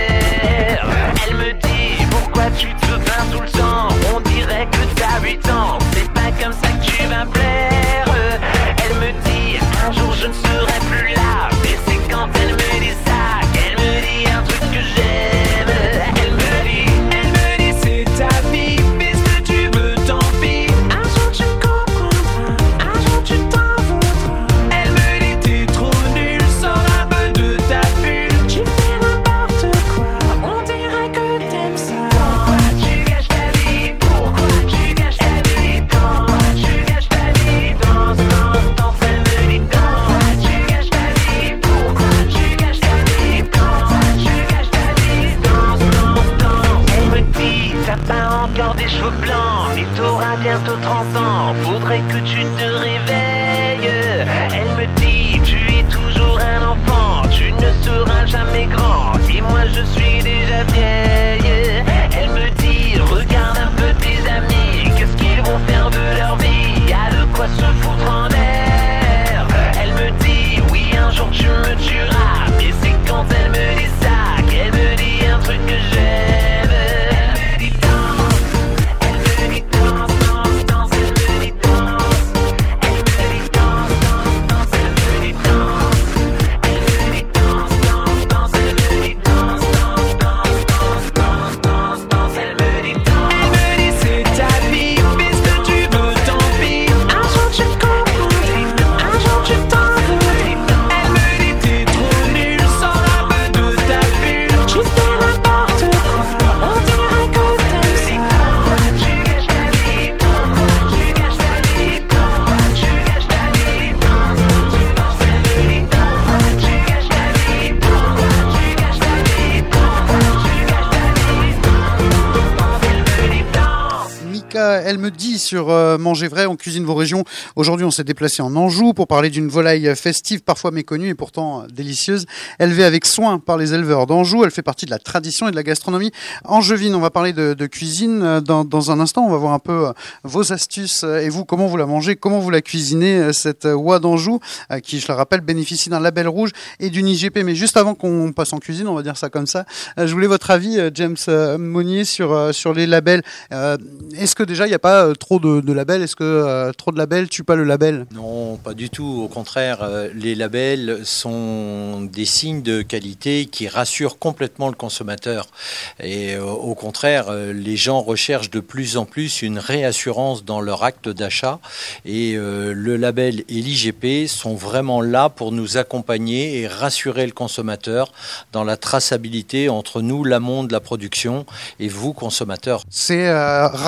perds. Elle me dit, pourquoi tu te plains tout le temps, on dirait que t'as huit ans, c'est pas comme ça que tu vas plaire. Elle me dit, un jour je ne serai plus là, mais c'est quand elle me dit ça qu'elle me dit un truc que j'aime. Elle me dit, elle me dit c'est ta vie, fais ce que tu veux, tant pis. Un jour tu comprendras, un jour tu t'en voudras. Elle me dit t'es trop nul, sors un peu de ta bulle. Tu fais n'importe quoi, on dirait que t'aimes ça. Pourquoi tu gâches ta vie, pourquoi tu gâches ta vie, pourquoi tu gâches ta vie. Danse, danse, danse, elle me dit danse. Pourquoi tu gâches ta vie, pourquoi tu gâches ta vie, pourquoi tu gâches ta vie. Danse, danse, danse. Elle me dit, t'as pas encore des cheveux blancs, mais t'auras bientôt trente ans, faudrait que tu te réveilles. Elle me dit, tu es toujours un enfant, tu ne seras jamais grand, et moi je suis déjà vieille. Elle me dit, regarde un peu tes amis, qu'est-ce qu'ils vont faire de leur vie, y a de quoi se foutre en l'air. Elle me dit, oui un jour tu me tueras, mais c'est quand elle me dit ça qu'elle me dit un truc que j'aime. Elle me dit danse, elle me dit danse, danse, danse, elle me dit danse. Elle me dit danse, danse, danse, elle me dit danse. Elle me dit danse, danse, danse, elle me dit danse, danse, danse, danse, danse, danse, danse, elle me dit danse. Elle me dit c'est ta vie, fais ce que tu veux, tant pis. Un jour tu comprendras, un jour tu t'en voudras. Elle me dit t'es trop nul, sors un peu de ta bulle. Tu fais n'importe quoi, on dirait que t'aimes ça. Pourquoi tu gâches ta vie, pourquoi tu gâches ta vie, pourquoi tu gâches ta vie. Danse, danse, danse, elle me dit danse. Pourquoi tu gâches ta vie, pourquoi tu gâches ta vie, pourquoi tu gâches ta vie. Danse, danse, elle me dit danse. Mika, elle me dit sur euh, Manger Vrai, on cuisine vos régions. Aujourd'hui, on s'est déplacé en Anjou pour parler d'une volaille festive, parfois méconnue et pourtant euh, délicieuse, élevée avec soin par les éleveurs d'Anjou. Elle fait partie de la tradition et de la gastronomie angevine. On va parler de, de cuisine euh, dans, dans un instant. On va voir un peu euh, vos astuces euh, et vous, comment vous la mangez, comment vous la cuisinez, euh, cette euh, oie d'Anjou, euh, qui, je le rappelle, bénéficie d'un label rouge et d'une I G P. Mais juste avant qu'on passe en cuisine, on va dire ça comme ça, euh, je voulais votre avis, euh, James euh, Monnier, sur, euh, sur les labels. Euh, est-ce que déjà, il n'y a pas euh, trop de, de labels? Est-ce que euh, trop de labels tue pas le label? Non, pas du tout. Au contraire, euh, les labels sont des signes de qualité qui rassurent complètement le consommateur. Et euh, au contraire, euh, les gens recherchent de plus en plus une réassurance dans leur acte d'achat. Et euh, le label et l'I G P sont vraiment là pour nous accompagner et rassurer le consommateur dans la traçabilité entre nous, l'amont de la production, et vous, consommateurs. C'est euh, rassurer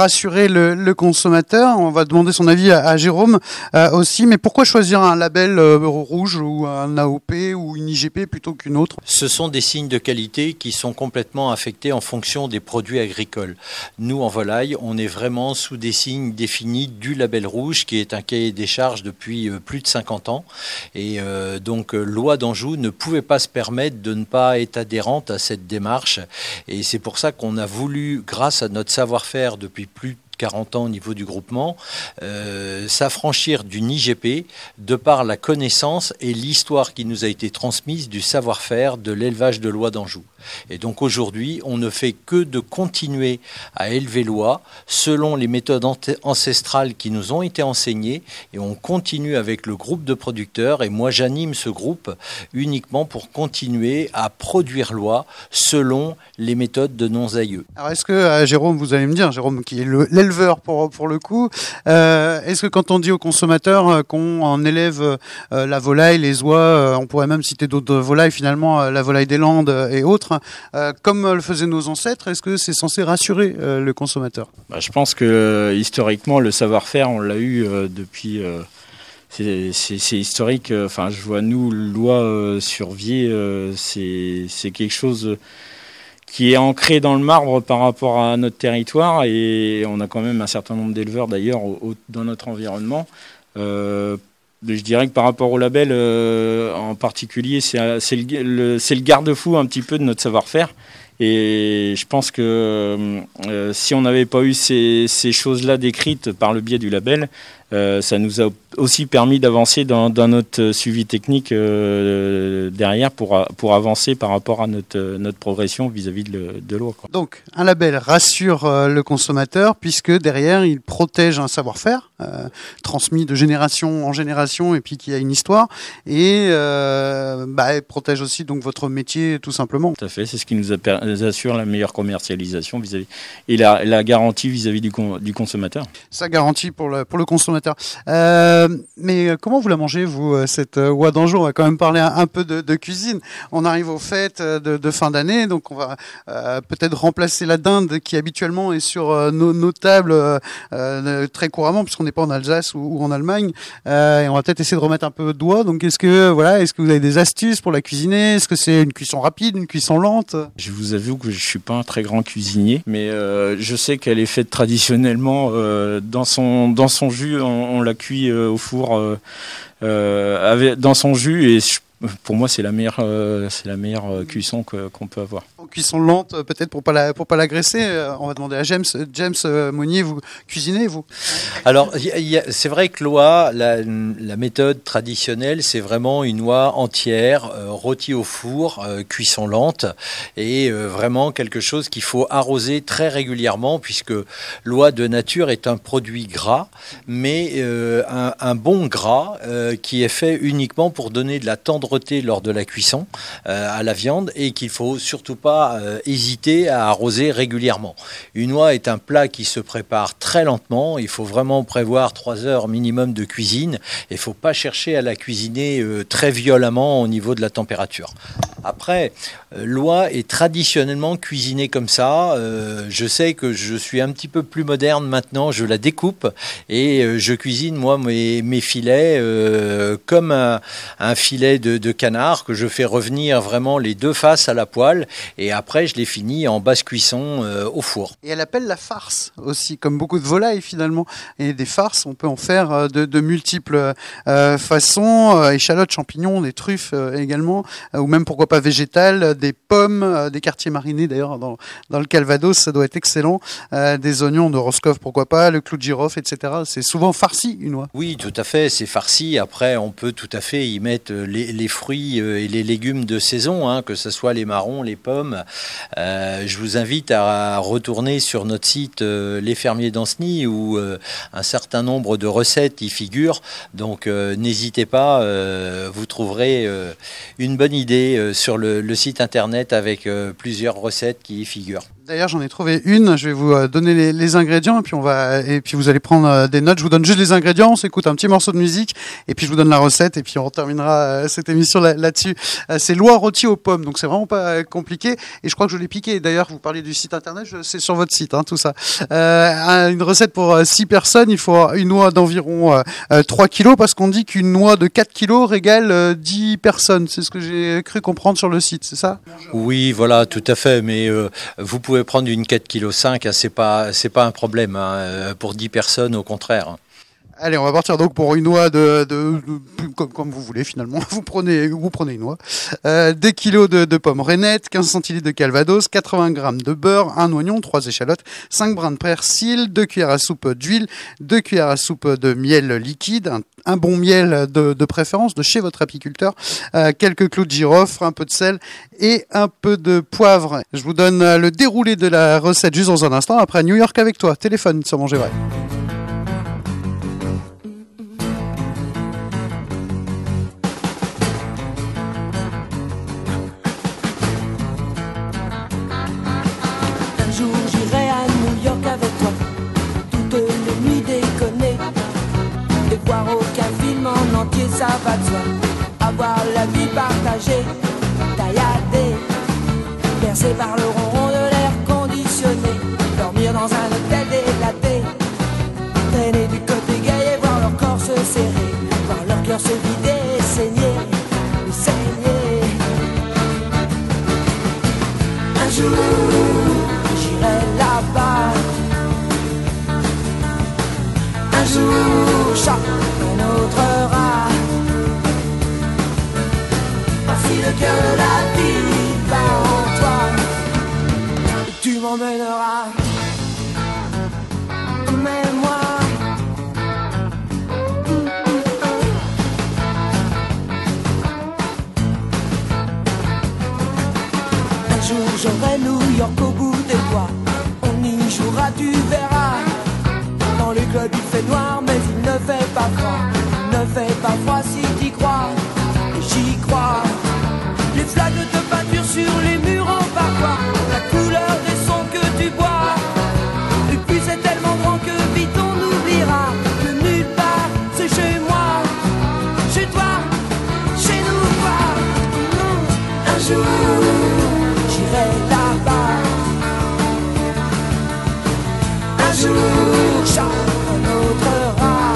rassurer le, le consommateur. On va demander son avis à, à Jérôme euh, aussi. Mais pourquoi choisir un label euh, rouge ou un A O P ou une I G P plutôt qu'une autre? Ce sont des signes de qualité qui sont complètement affectés en fonction des produits agricoles. Nous, en volaille, on est vraiment sous des signes définis du label rouge, qui est un cahier des charges depuis euh, plus de cinquante ans. Et euh, donc, euh, Loi d'Anjou ne pouvait pas se permettre de ne pas être adhérente à cette démarche. Et c'est pour ça qu'on a voulu, grâce à notre savoir-faire depuis plus de quarante ans au niveau du groupement, euh, s'affranchir d'une I G P de par la connaissance et l'histoire qui nous a été transmise du savoir-faire de l'élevage de l'oie d'Anjou. Et donc aujourd'hui, on ne fait que de continuer à élever l'oie selon les méthodes ancestrales qui nous ont été enseignées, et on continue avec le groupe de producteurs, et moi j'anime ce groupe uniquement pour continuer à produire l'oie selon les méthodes de nos aïeux. Alors est-ce que, euh, Jérôme, vous allez me dire, Jérôme qui est le, l'éleveur pour, pour le coup, euh, est-ce que quand on dit aux consommateurs euh, qu'on en élève euh, la volaille, les oies, euh, on pourrait même citer d'autres volailles finalement, euh, la volaille des Landes euh, et autres, Euh, comme le faisaient nos ancêtres, est-ce que c'est censé rassurer euh, le consommateur? Bah, je pense que euh, historiquement, le savoir-faire, on l'a eu euh, depuis. Euh, c'est, c'est, c'est historique. Enfin, je vois nous, l'oie euh, sur Vier, euh, c'est, c'est quelque chose qui est ancré dans le marbre par rapport à notre territoire, et on a quand même un certain nombre d'éleveurs d'ailleurs au, au, dans notre environnement. Euh, Je dirais que par rapport au label, euh, en particulier, c'est, c'est, le, le, c'est le garde-fou un petit peu de notre savoir-faire. Et je pense que euh, si on n'avait pas eu ces, ces choses-là décrites par le biais du label, euh, ça nous a aussi permis d'avancer dans, dans notre suivi technique euh, derrière pour, pour avancer par rapport à notre, notre progression vis-à-vis de, de l'eau. Quoi. Donc, un label rassure euh, le consommateur puisque derrière, il protège un savoir-faire euh, transmis de génération en génération et puis qui a une histoire, et euh, bah, il protège aussi donc votre métier tout simplement. Tout à fait, c'est ce qui nous, a per- nous assure la meilleure commercialisation vis-à-vis et la, la garantie vis-à-vis du, con- du consommateur. Ça garantit pour le, pour le consommateur. Euh, mais comment vous la mangez, vous, cette oie d'Anjou? On va quand même parler un, un peu de, de cuisine. On arrive aux fêtes de, de fin d'année, donc on va euh, peut-être remplacer la dinde qui habituellement est sur euh, nos, nos tables euh, très couramment, puisqu'on n'est pas en Alsace ou, ou en Allemagne. Euh, et on va peut-être essayer de remettre un peu d'oie. Donc est-ce que, voilà, est-ce que vous avez des astuces pour la cuisiner? Est-ce que c'est une cuisson rapide, une cuisson lente? Je vous avoue que je suis pas un très grand cuisinier, mais euh, je sais qu'elle est faite traditionnellement euh, dans son dans son jus. On, on la cuit euh, au four euh, euh, avec, dans son jus, et je, pour moi c'est la meilleure euh, c'est la meilleure euh, cuisson que, qu'on peut avoir. En cuisson lente, peut-être pour pas la pour pas l'agresser. Euh, on va demander à James James euh, Monnier, vous cuisinez vous? Alors y a, y a, c'est vrai que l'oie, la, la méthode traditionnelle, c'est vraiment une oie entière, euh, rôtie au four, euh, cuisson lente, et euh, vraiment quelque chose qu'il faut arroser très régulièrement, puisque l'oie de nature est un produit gras, mais euh, un, un bon gras euh, qui est fait uniquement pour donner de la tendreté lors de la cuisson euh, à la viande, et qu'il faut surtout pas euh, hésiter à arroser régulièrement. Une oie est un plat qui se prépare très lentement. Il faut vraiment prévoir trois heures minimum de cuisine. Il ne faut pas chercher à la cuisiner euh, très violemment au niveau de la température. Après, euh, l'oie est traditionnellement cuisinée comme ça. Euh, je sais que je suis un petit peu plus moderne maintenant. Je la découpe et euh, je cuisine moi mes, mes filets euh, comme un, un filet de, de canard que je fais revenir vraiment les deux faces à la poêle, et après je les finis en basse cuisson euh, au four. Et elle appelle la farce aussi, comme beaucoup de volailles finalement. Et des farces, on peut en faire de, de multiples euh, façons, euh, échalotes, champignons, des truffes euh, également, euh, ou même pourquoi pas végétales, des pommes, euh, des quartiers marinés d'ailleurs dans, dans le Calvados, ça doit être excellent, euh, des oignons de Roscoff pourquoi pas, le clou de girofle, et cetera. C'est souvent farci une oie. Oui, tout à fait, c'est farci. Après, on peut tout à fait y mettre les, les fruits et les légumes de saison, hein, que ce soit les marrons, les pommes. Euh, je vous invite à retourner sur notre site euh, Les Fermiers d'Ancenis, où euh, un certain nombre de recettes y figurent. Donc euh, n'hésitez pas, euh, vous trouverez euh, une bonne idée euh, sur le, le site internet avec euh, plusieurs recettes qui y figurent. D'ailleurs, j'en ai trouvé une. Je vais vous euh, donner les, les ingrédients et puis on va et puis vous allez prendre euh, des notes. Je vous donne juste les ingrédients. On s'écoute un petit morceau de musique et puis je vous donne la recette et puis on terminera euh, cette émission là, là-dessus. Euh, c'est l'oie rôtie aux pommes, donc c'est vraiment pas euh, compliqué. Et je crois que je l'ai piqué. D'ailleurs, vous parliez du site internet, je, c'est sur votre site, hein, tout ça. Euh, une recette pour euh, six personnes. Il faut une noix d'environ euh, euh, trois kilos parce qu'on dit qu'une noix de quatre kilos régale euh, dix personnes. C'est ce que j'ai cru comprendre sur le site, c'est ça ? Oui, voilà, tout à fait. Mais euh, vous pouvez prendre une quatre virgule cinq kilos, hein, c'est pas, c'est pas un problème hein, pour dix personnes, au contraire. Allez, on va partir donc pour une noix de, de, de comme, comme vous voulez finalement. Vous prenez, vous prenez une noix, euh, des kilos de, de pommes rainettes, quinze centilitres de calvados, quatre-vingts grammes de beurre, un oignon, trois échalotes, cinq brins de persil, deux cuillères à soupe d'huile, deux cuillères à soupe de miel liquide, un, un bon miel de, de préférence de chez votre apiculteur, euh, quelques clous de girofle, un peu de sel et un peu de poivre. Je vous donne le déroulé de la recette juste dans un instant. Après New York avec toi, téléphone sur Manger Vrai. Ça va de soi, avoir la vie partagée, tailladée, bercé par le ronron de l'air conditionné, dormir dans un hôtel délaté, traîner du côté gay et voir leur corps se serrer, voir leur cœur se vider et saigner, et saigner. Un jour, j'irai là-bas, un jour, chat, un autre rat. Le cœur de la vie bat en toi, et tu m'emmèneras, emmène-moi. Un jour j'aurai New York au bout des doigts, on y jouera, tu verras. Dans les clubs il fait noir mais il ne fait pas froid, il ne fait pas froid si t'y crois, et j'y crois. Les flaques de peinture sur les murs en parfois, la couleur des sons que tu bois. Et puis c'est tellement grand que vite on oubliera que nulle part c'est chez moi, chez toi, chez nous quoi. Un jour j'irai là-bas, un jour chat, un autre rat.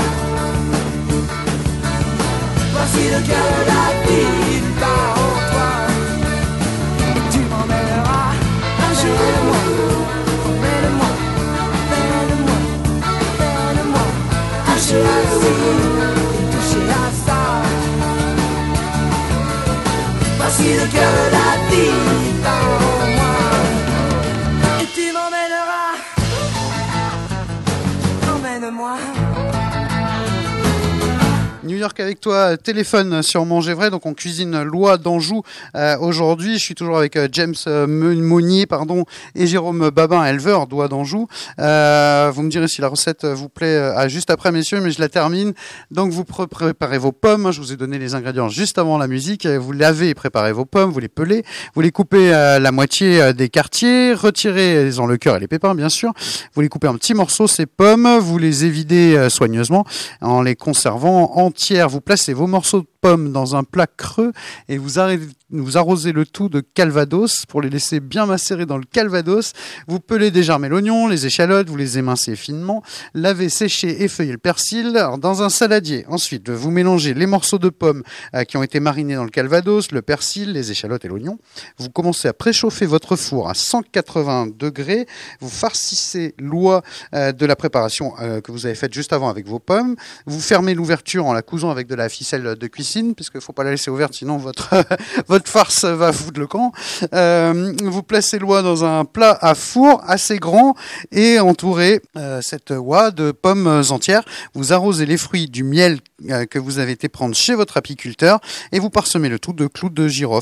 Voici le cœur de la ville bat en toi. Emmène-moi, emmène-moi, emmène-moi, toucher à ci et toucher à ça. Voici le cœur de la vie en moi, et tu m'emmèneras, emmène-moi. New York avec toi, téléphone sur Manger Vrai, donc on cuisine l'oie d'Anjou euh, aujourd'hui. Je suis toujours avec euh, James euh, Monnier pardon, et Jérôme Babin, éleveur d'oie d'Anjou. Euh, vous me direz si la recette vous plaît euh, juste après, messieurs, mais je la termine. Donc vous pré- préparez vos pommes, je vous ai donné les ingrédients juste avant la musique. Vous lavez et préparez vos pommes, vous les pelez, vous les coupez euh, la moitié euh, des quartiers, retirez en le cœur et les pépins bien sûr. Vous les coupez en petits morceaux, ces pommes, vous les évidez euh, soigneusement en les conservant en vous placez vos morceaux de pommes dans un plat creux et vous, arrêtez, vous arrosez le tout de calvados pour les laisser bien macérer dans le calvados. Vous pelez déjarmer l'oignon, les échalotes, vous les émincez finement, lavez, séchez, effeuillez le persil. Alors, dans un saladier, ensuite, vous mélangez les morceaux de pommes euh, qui ont été marinés dans le calvados, le persil, les échalotes et l'oignon. Vous commencez à préchauffer votre four à cent quatre-vingts degrés. Vous farcissez l'oie euh, de la préparation euh, que vous avez faite juste avant avec vos pommes. Vous fermez l'ouverture en la cousant avec de la ficelle de cuisine, puisqu'il ne faut pas la laisser ouverte, sinon votre, votre farce va foutre le camp. Euh, vous placez l'oie dans un plat à four assez grand et entourez euh, cette oie de pommes entières. Vous arrosez les fruits du miel euh, que vous avez été prendre chez votre apiculteur et vous parsemez le tout de clous de girofle.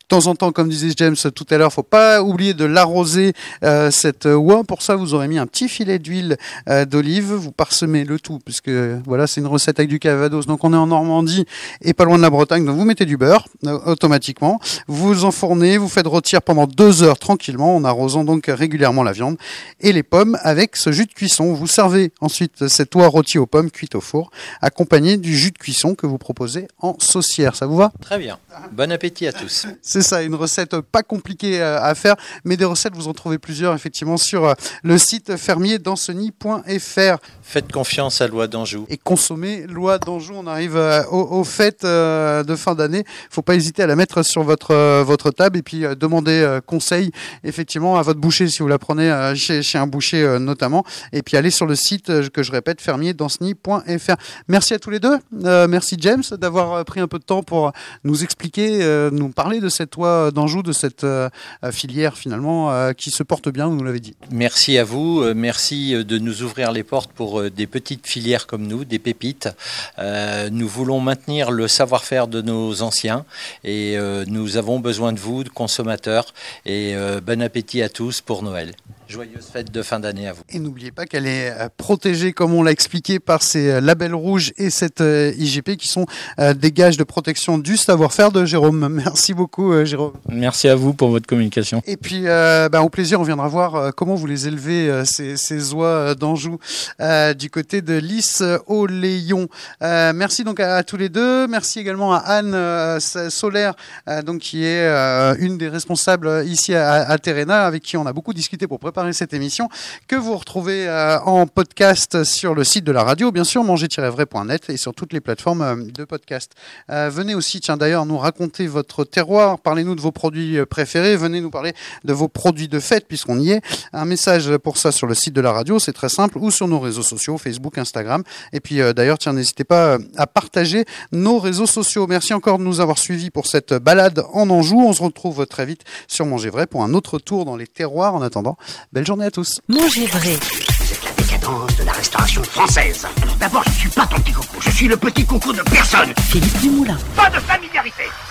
temps en temps, comme disait James tout à l'heure, faut pas oublier de l'arroser euh, cette oie. Pour ça, vous aurez mis un petit filet d'huile euh, d'olive. Vous parsemez le tout, puisque voilà, c'est une recette avec du Calvados. Donc on est en Normandie et pas loin de la Bretagne. Donc vous mettez du beurre euh, automatiquement. Vous enfournez, vous faites rôtir pendant deux heures tranquillement, en arrosant donc régulièrement la viande et les pommes avec ce jus de cuisson. Vous servez ensuite cette oie rôtie aux pommes cuite au four, accompagnée du jus de cuisson que vous proposez en saucière. Ça vous va ? Très bien. Bon appétit à tous. C'est ça, une recette pas compliquée à faire, mais des recettes, vous en trouvez plusieurs effectivement sur le site fermier danceny point f r. Faites confiance à Loi d'Anjou. Et consommez Loi d'Anjou. On arrive aux, aux fêtes de fin d'année. Faut pas hésiter à la mettre sur votre, votre table et puis demander conseil effectivement à votre boucher si vous la prenez chez, chez un boucher notamment. Et puis allez sur le site que je répète, fermier danceny point f r. Merci à tous les deux. Euh, merci James d'avoir pris un peu de temps pour nous expliquer, euh, nous parler de cette Loi d'Anjou, de cette euh, filière finalement euh, qui se porte bien, vous nous l'avez dit. Merci à vous, euh, merci de nous ouvrir les portes pour euh, des petites filières comme nous, des pépites. Euh, nous voulons maintenir le savoir-faire de nos anciens et euh, nous avons besoin de vous, de consommateurs, et euh, bon appétit à tous pour Noël. Joyeuses fêtes de fin d'année à vous. Et n'oubliez pas qu'elle est protégée, comme on l'a expliqué, par ces labels rouges et cette I G P qui sont des gages de protection du savoir-faire de Jérôme. Merci beaucoup Jérôme. Merci à vous pour votre communication. Et puis euh, bah, au plaisir, on viendra voir euh, comment vous les élevez, euh, ces, ces oies d'Anjou euh, du côté de Lys-au-Léon. Euh, merci donc à, à tous les deux. Merci également à Anne euh, Solaire, euh, donc, qui est euh, une des responsables ici à, à Terrena, avec qui on a beaucoup discuté pour préparer cette émission, que vous retrouvez euh, en podcast sur le site de la radio, bien sûr, manger tiret vrai point net, et sur toutes les plateformes euh, de podcast. Euh, venez aussi, tiens d'ailleurs, nous raconter votre terroir, parlez-nous de vos produits préférés, venez nous parler de vos produits de fête, puisqu'on y est. Un message pour ça sur le site de la radio, c'est très simple, ou sur nos réseaux sociaux, Facebook, Instagram, et puis euh, d'ailleurs, tiens, n'hésitez pas à partager nos réseaux sociaux. Merci encore de nous avoir suivis pour cette balade en Anjou. On se retrouve très vite sur Manger Vrai pour un autre tour dans les terroirs. En attendant, belle journée à tous. Manger Vrai. Vous êtes la décadence de la restauration française. D'abord, je suis pas ton petit coucou, je suis le petit coucou de personne. Philippe Dumoulin. Pas de familiarité.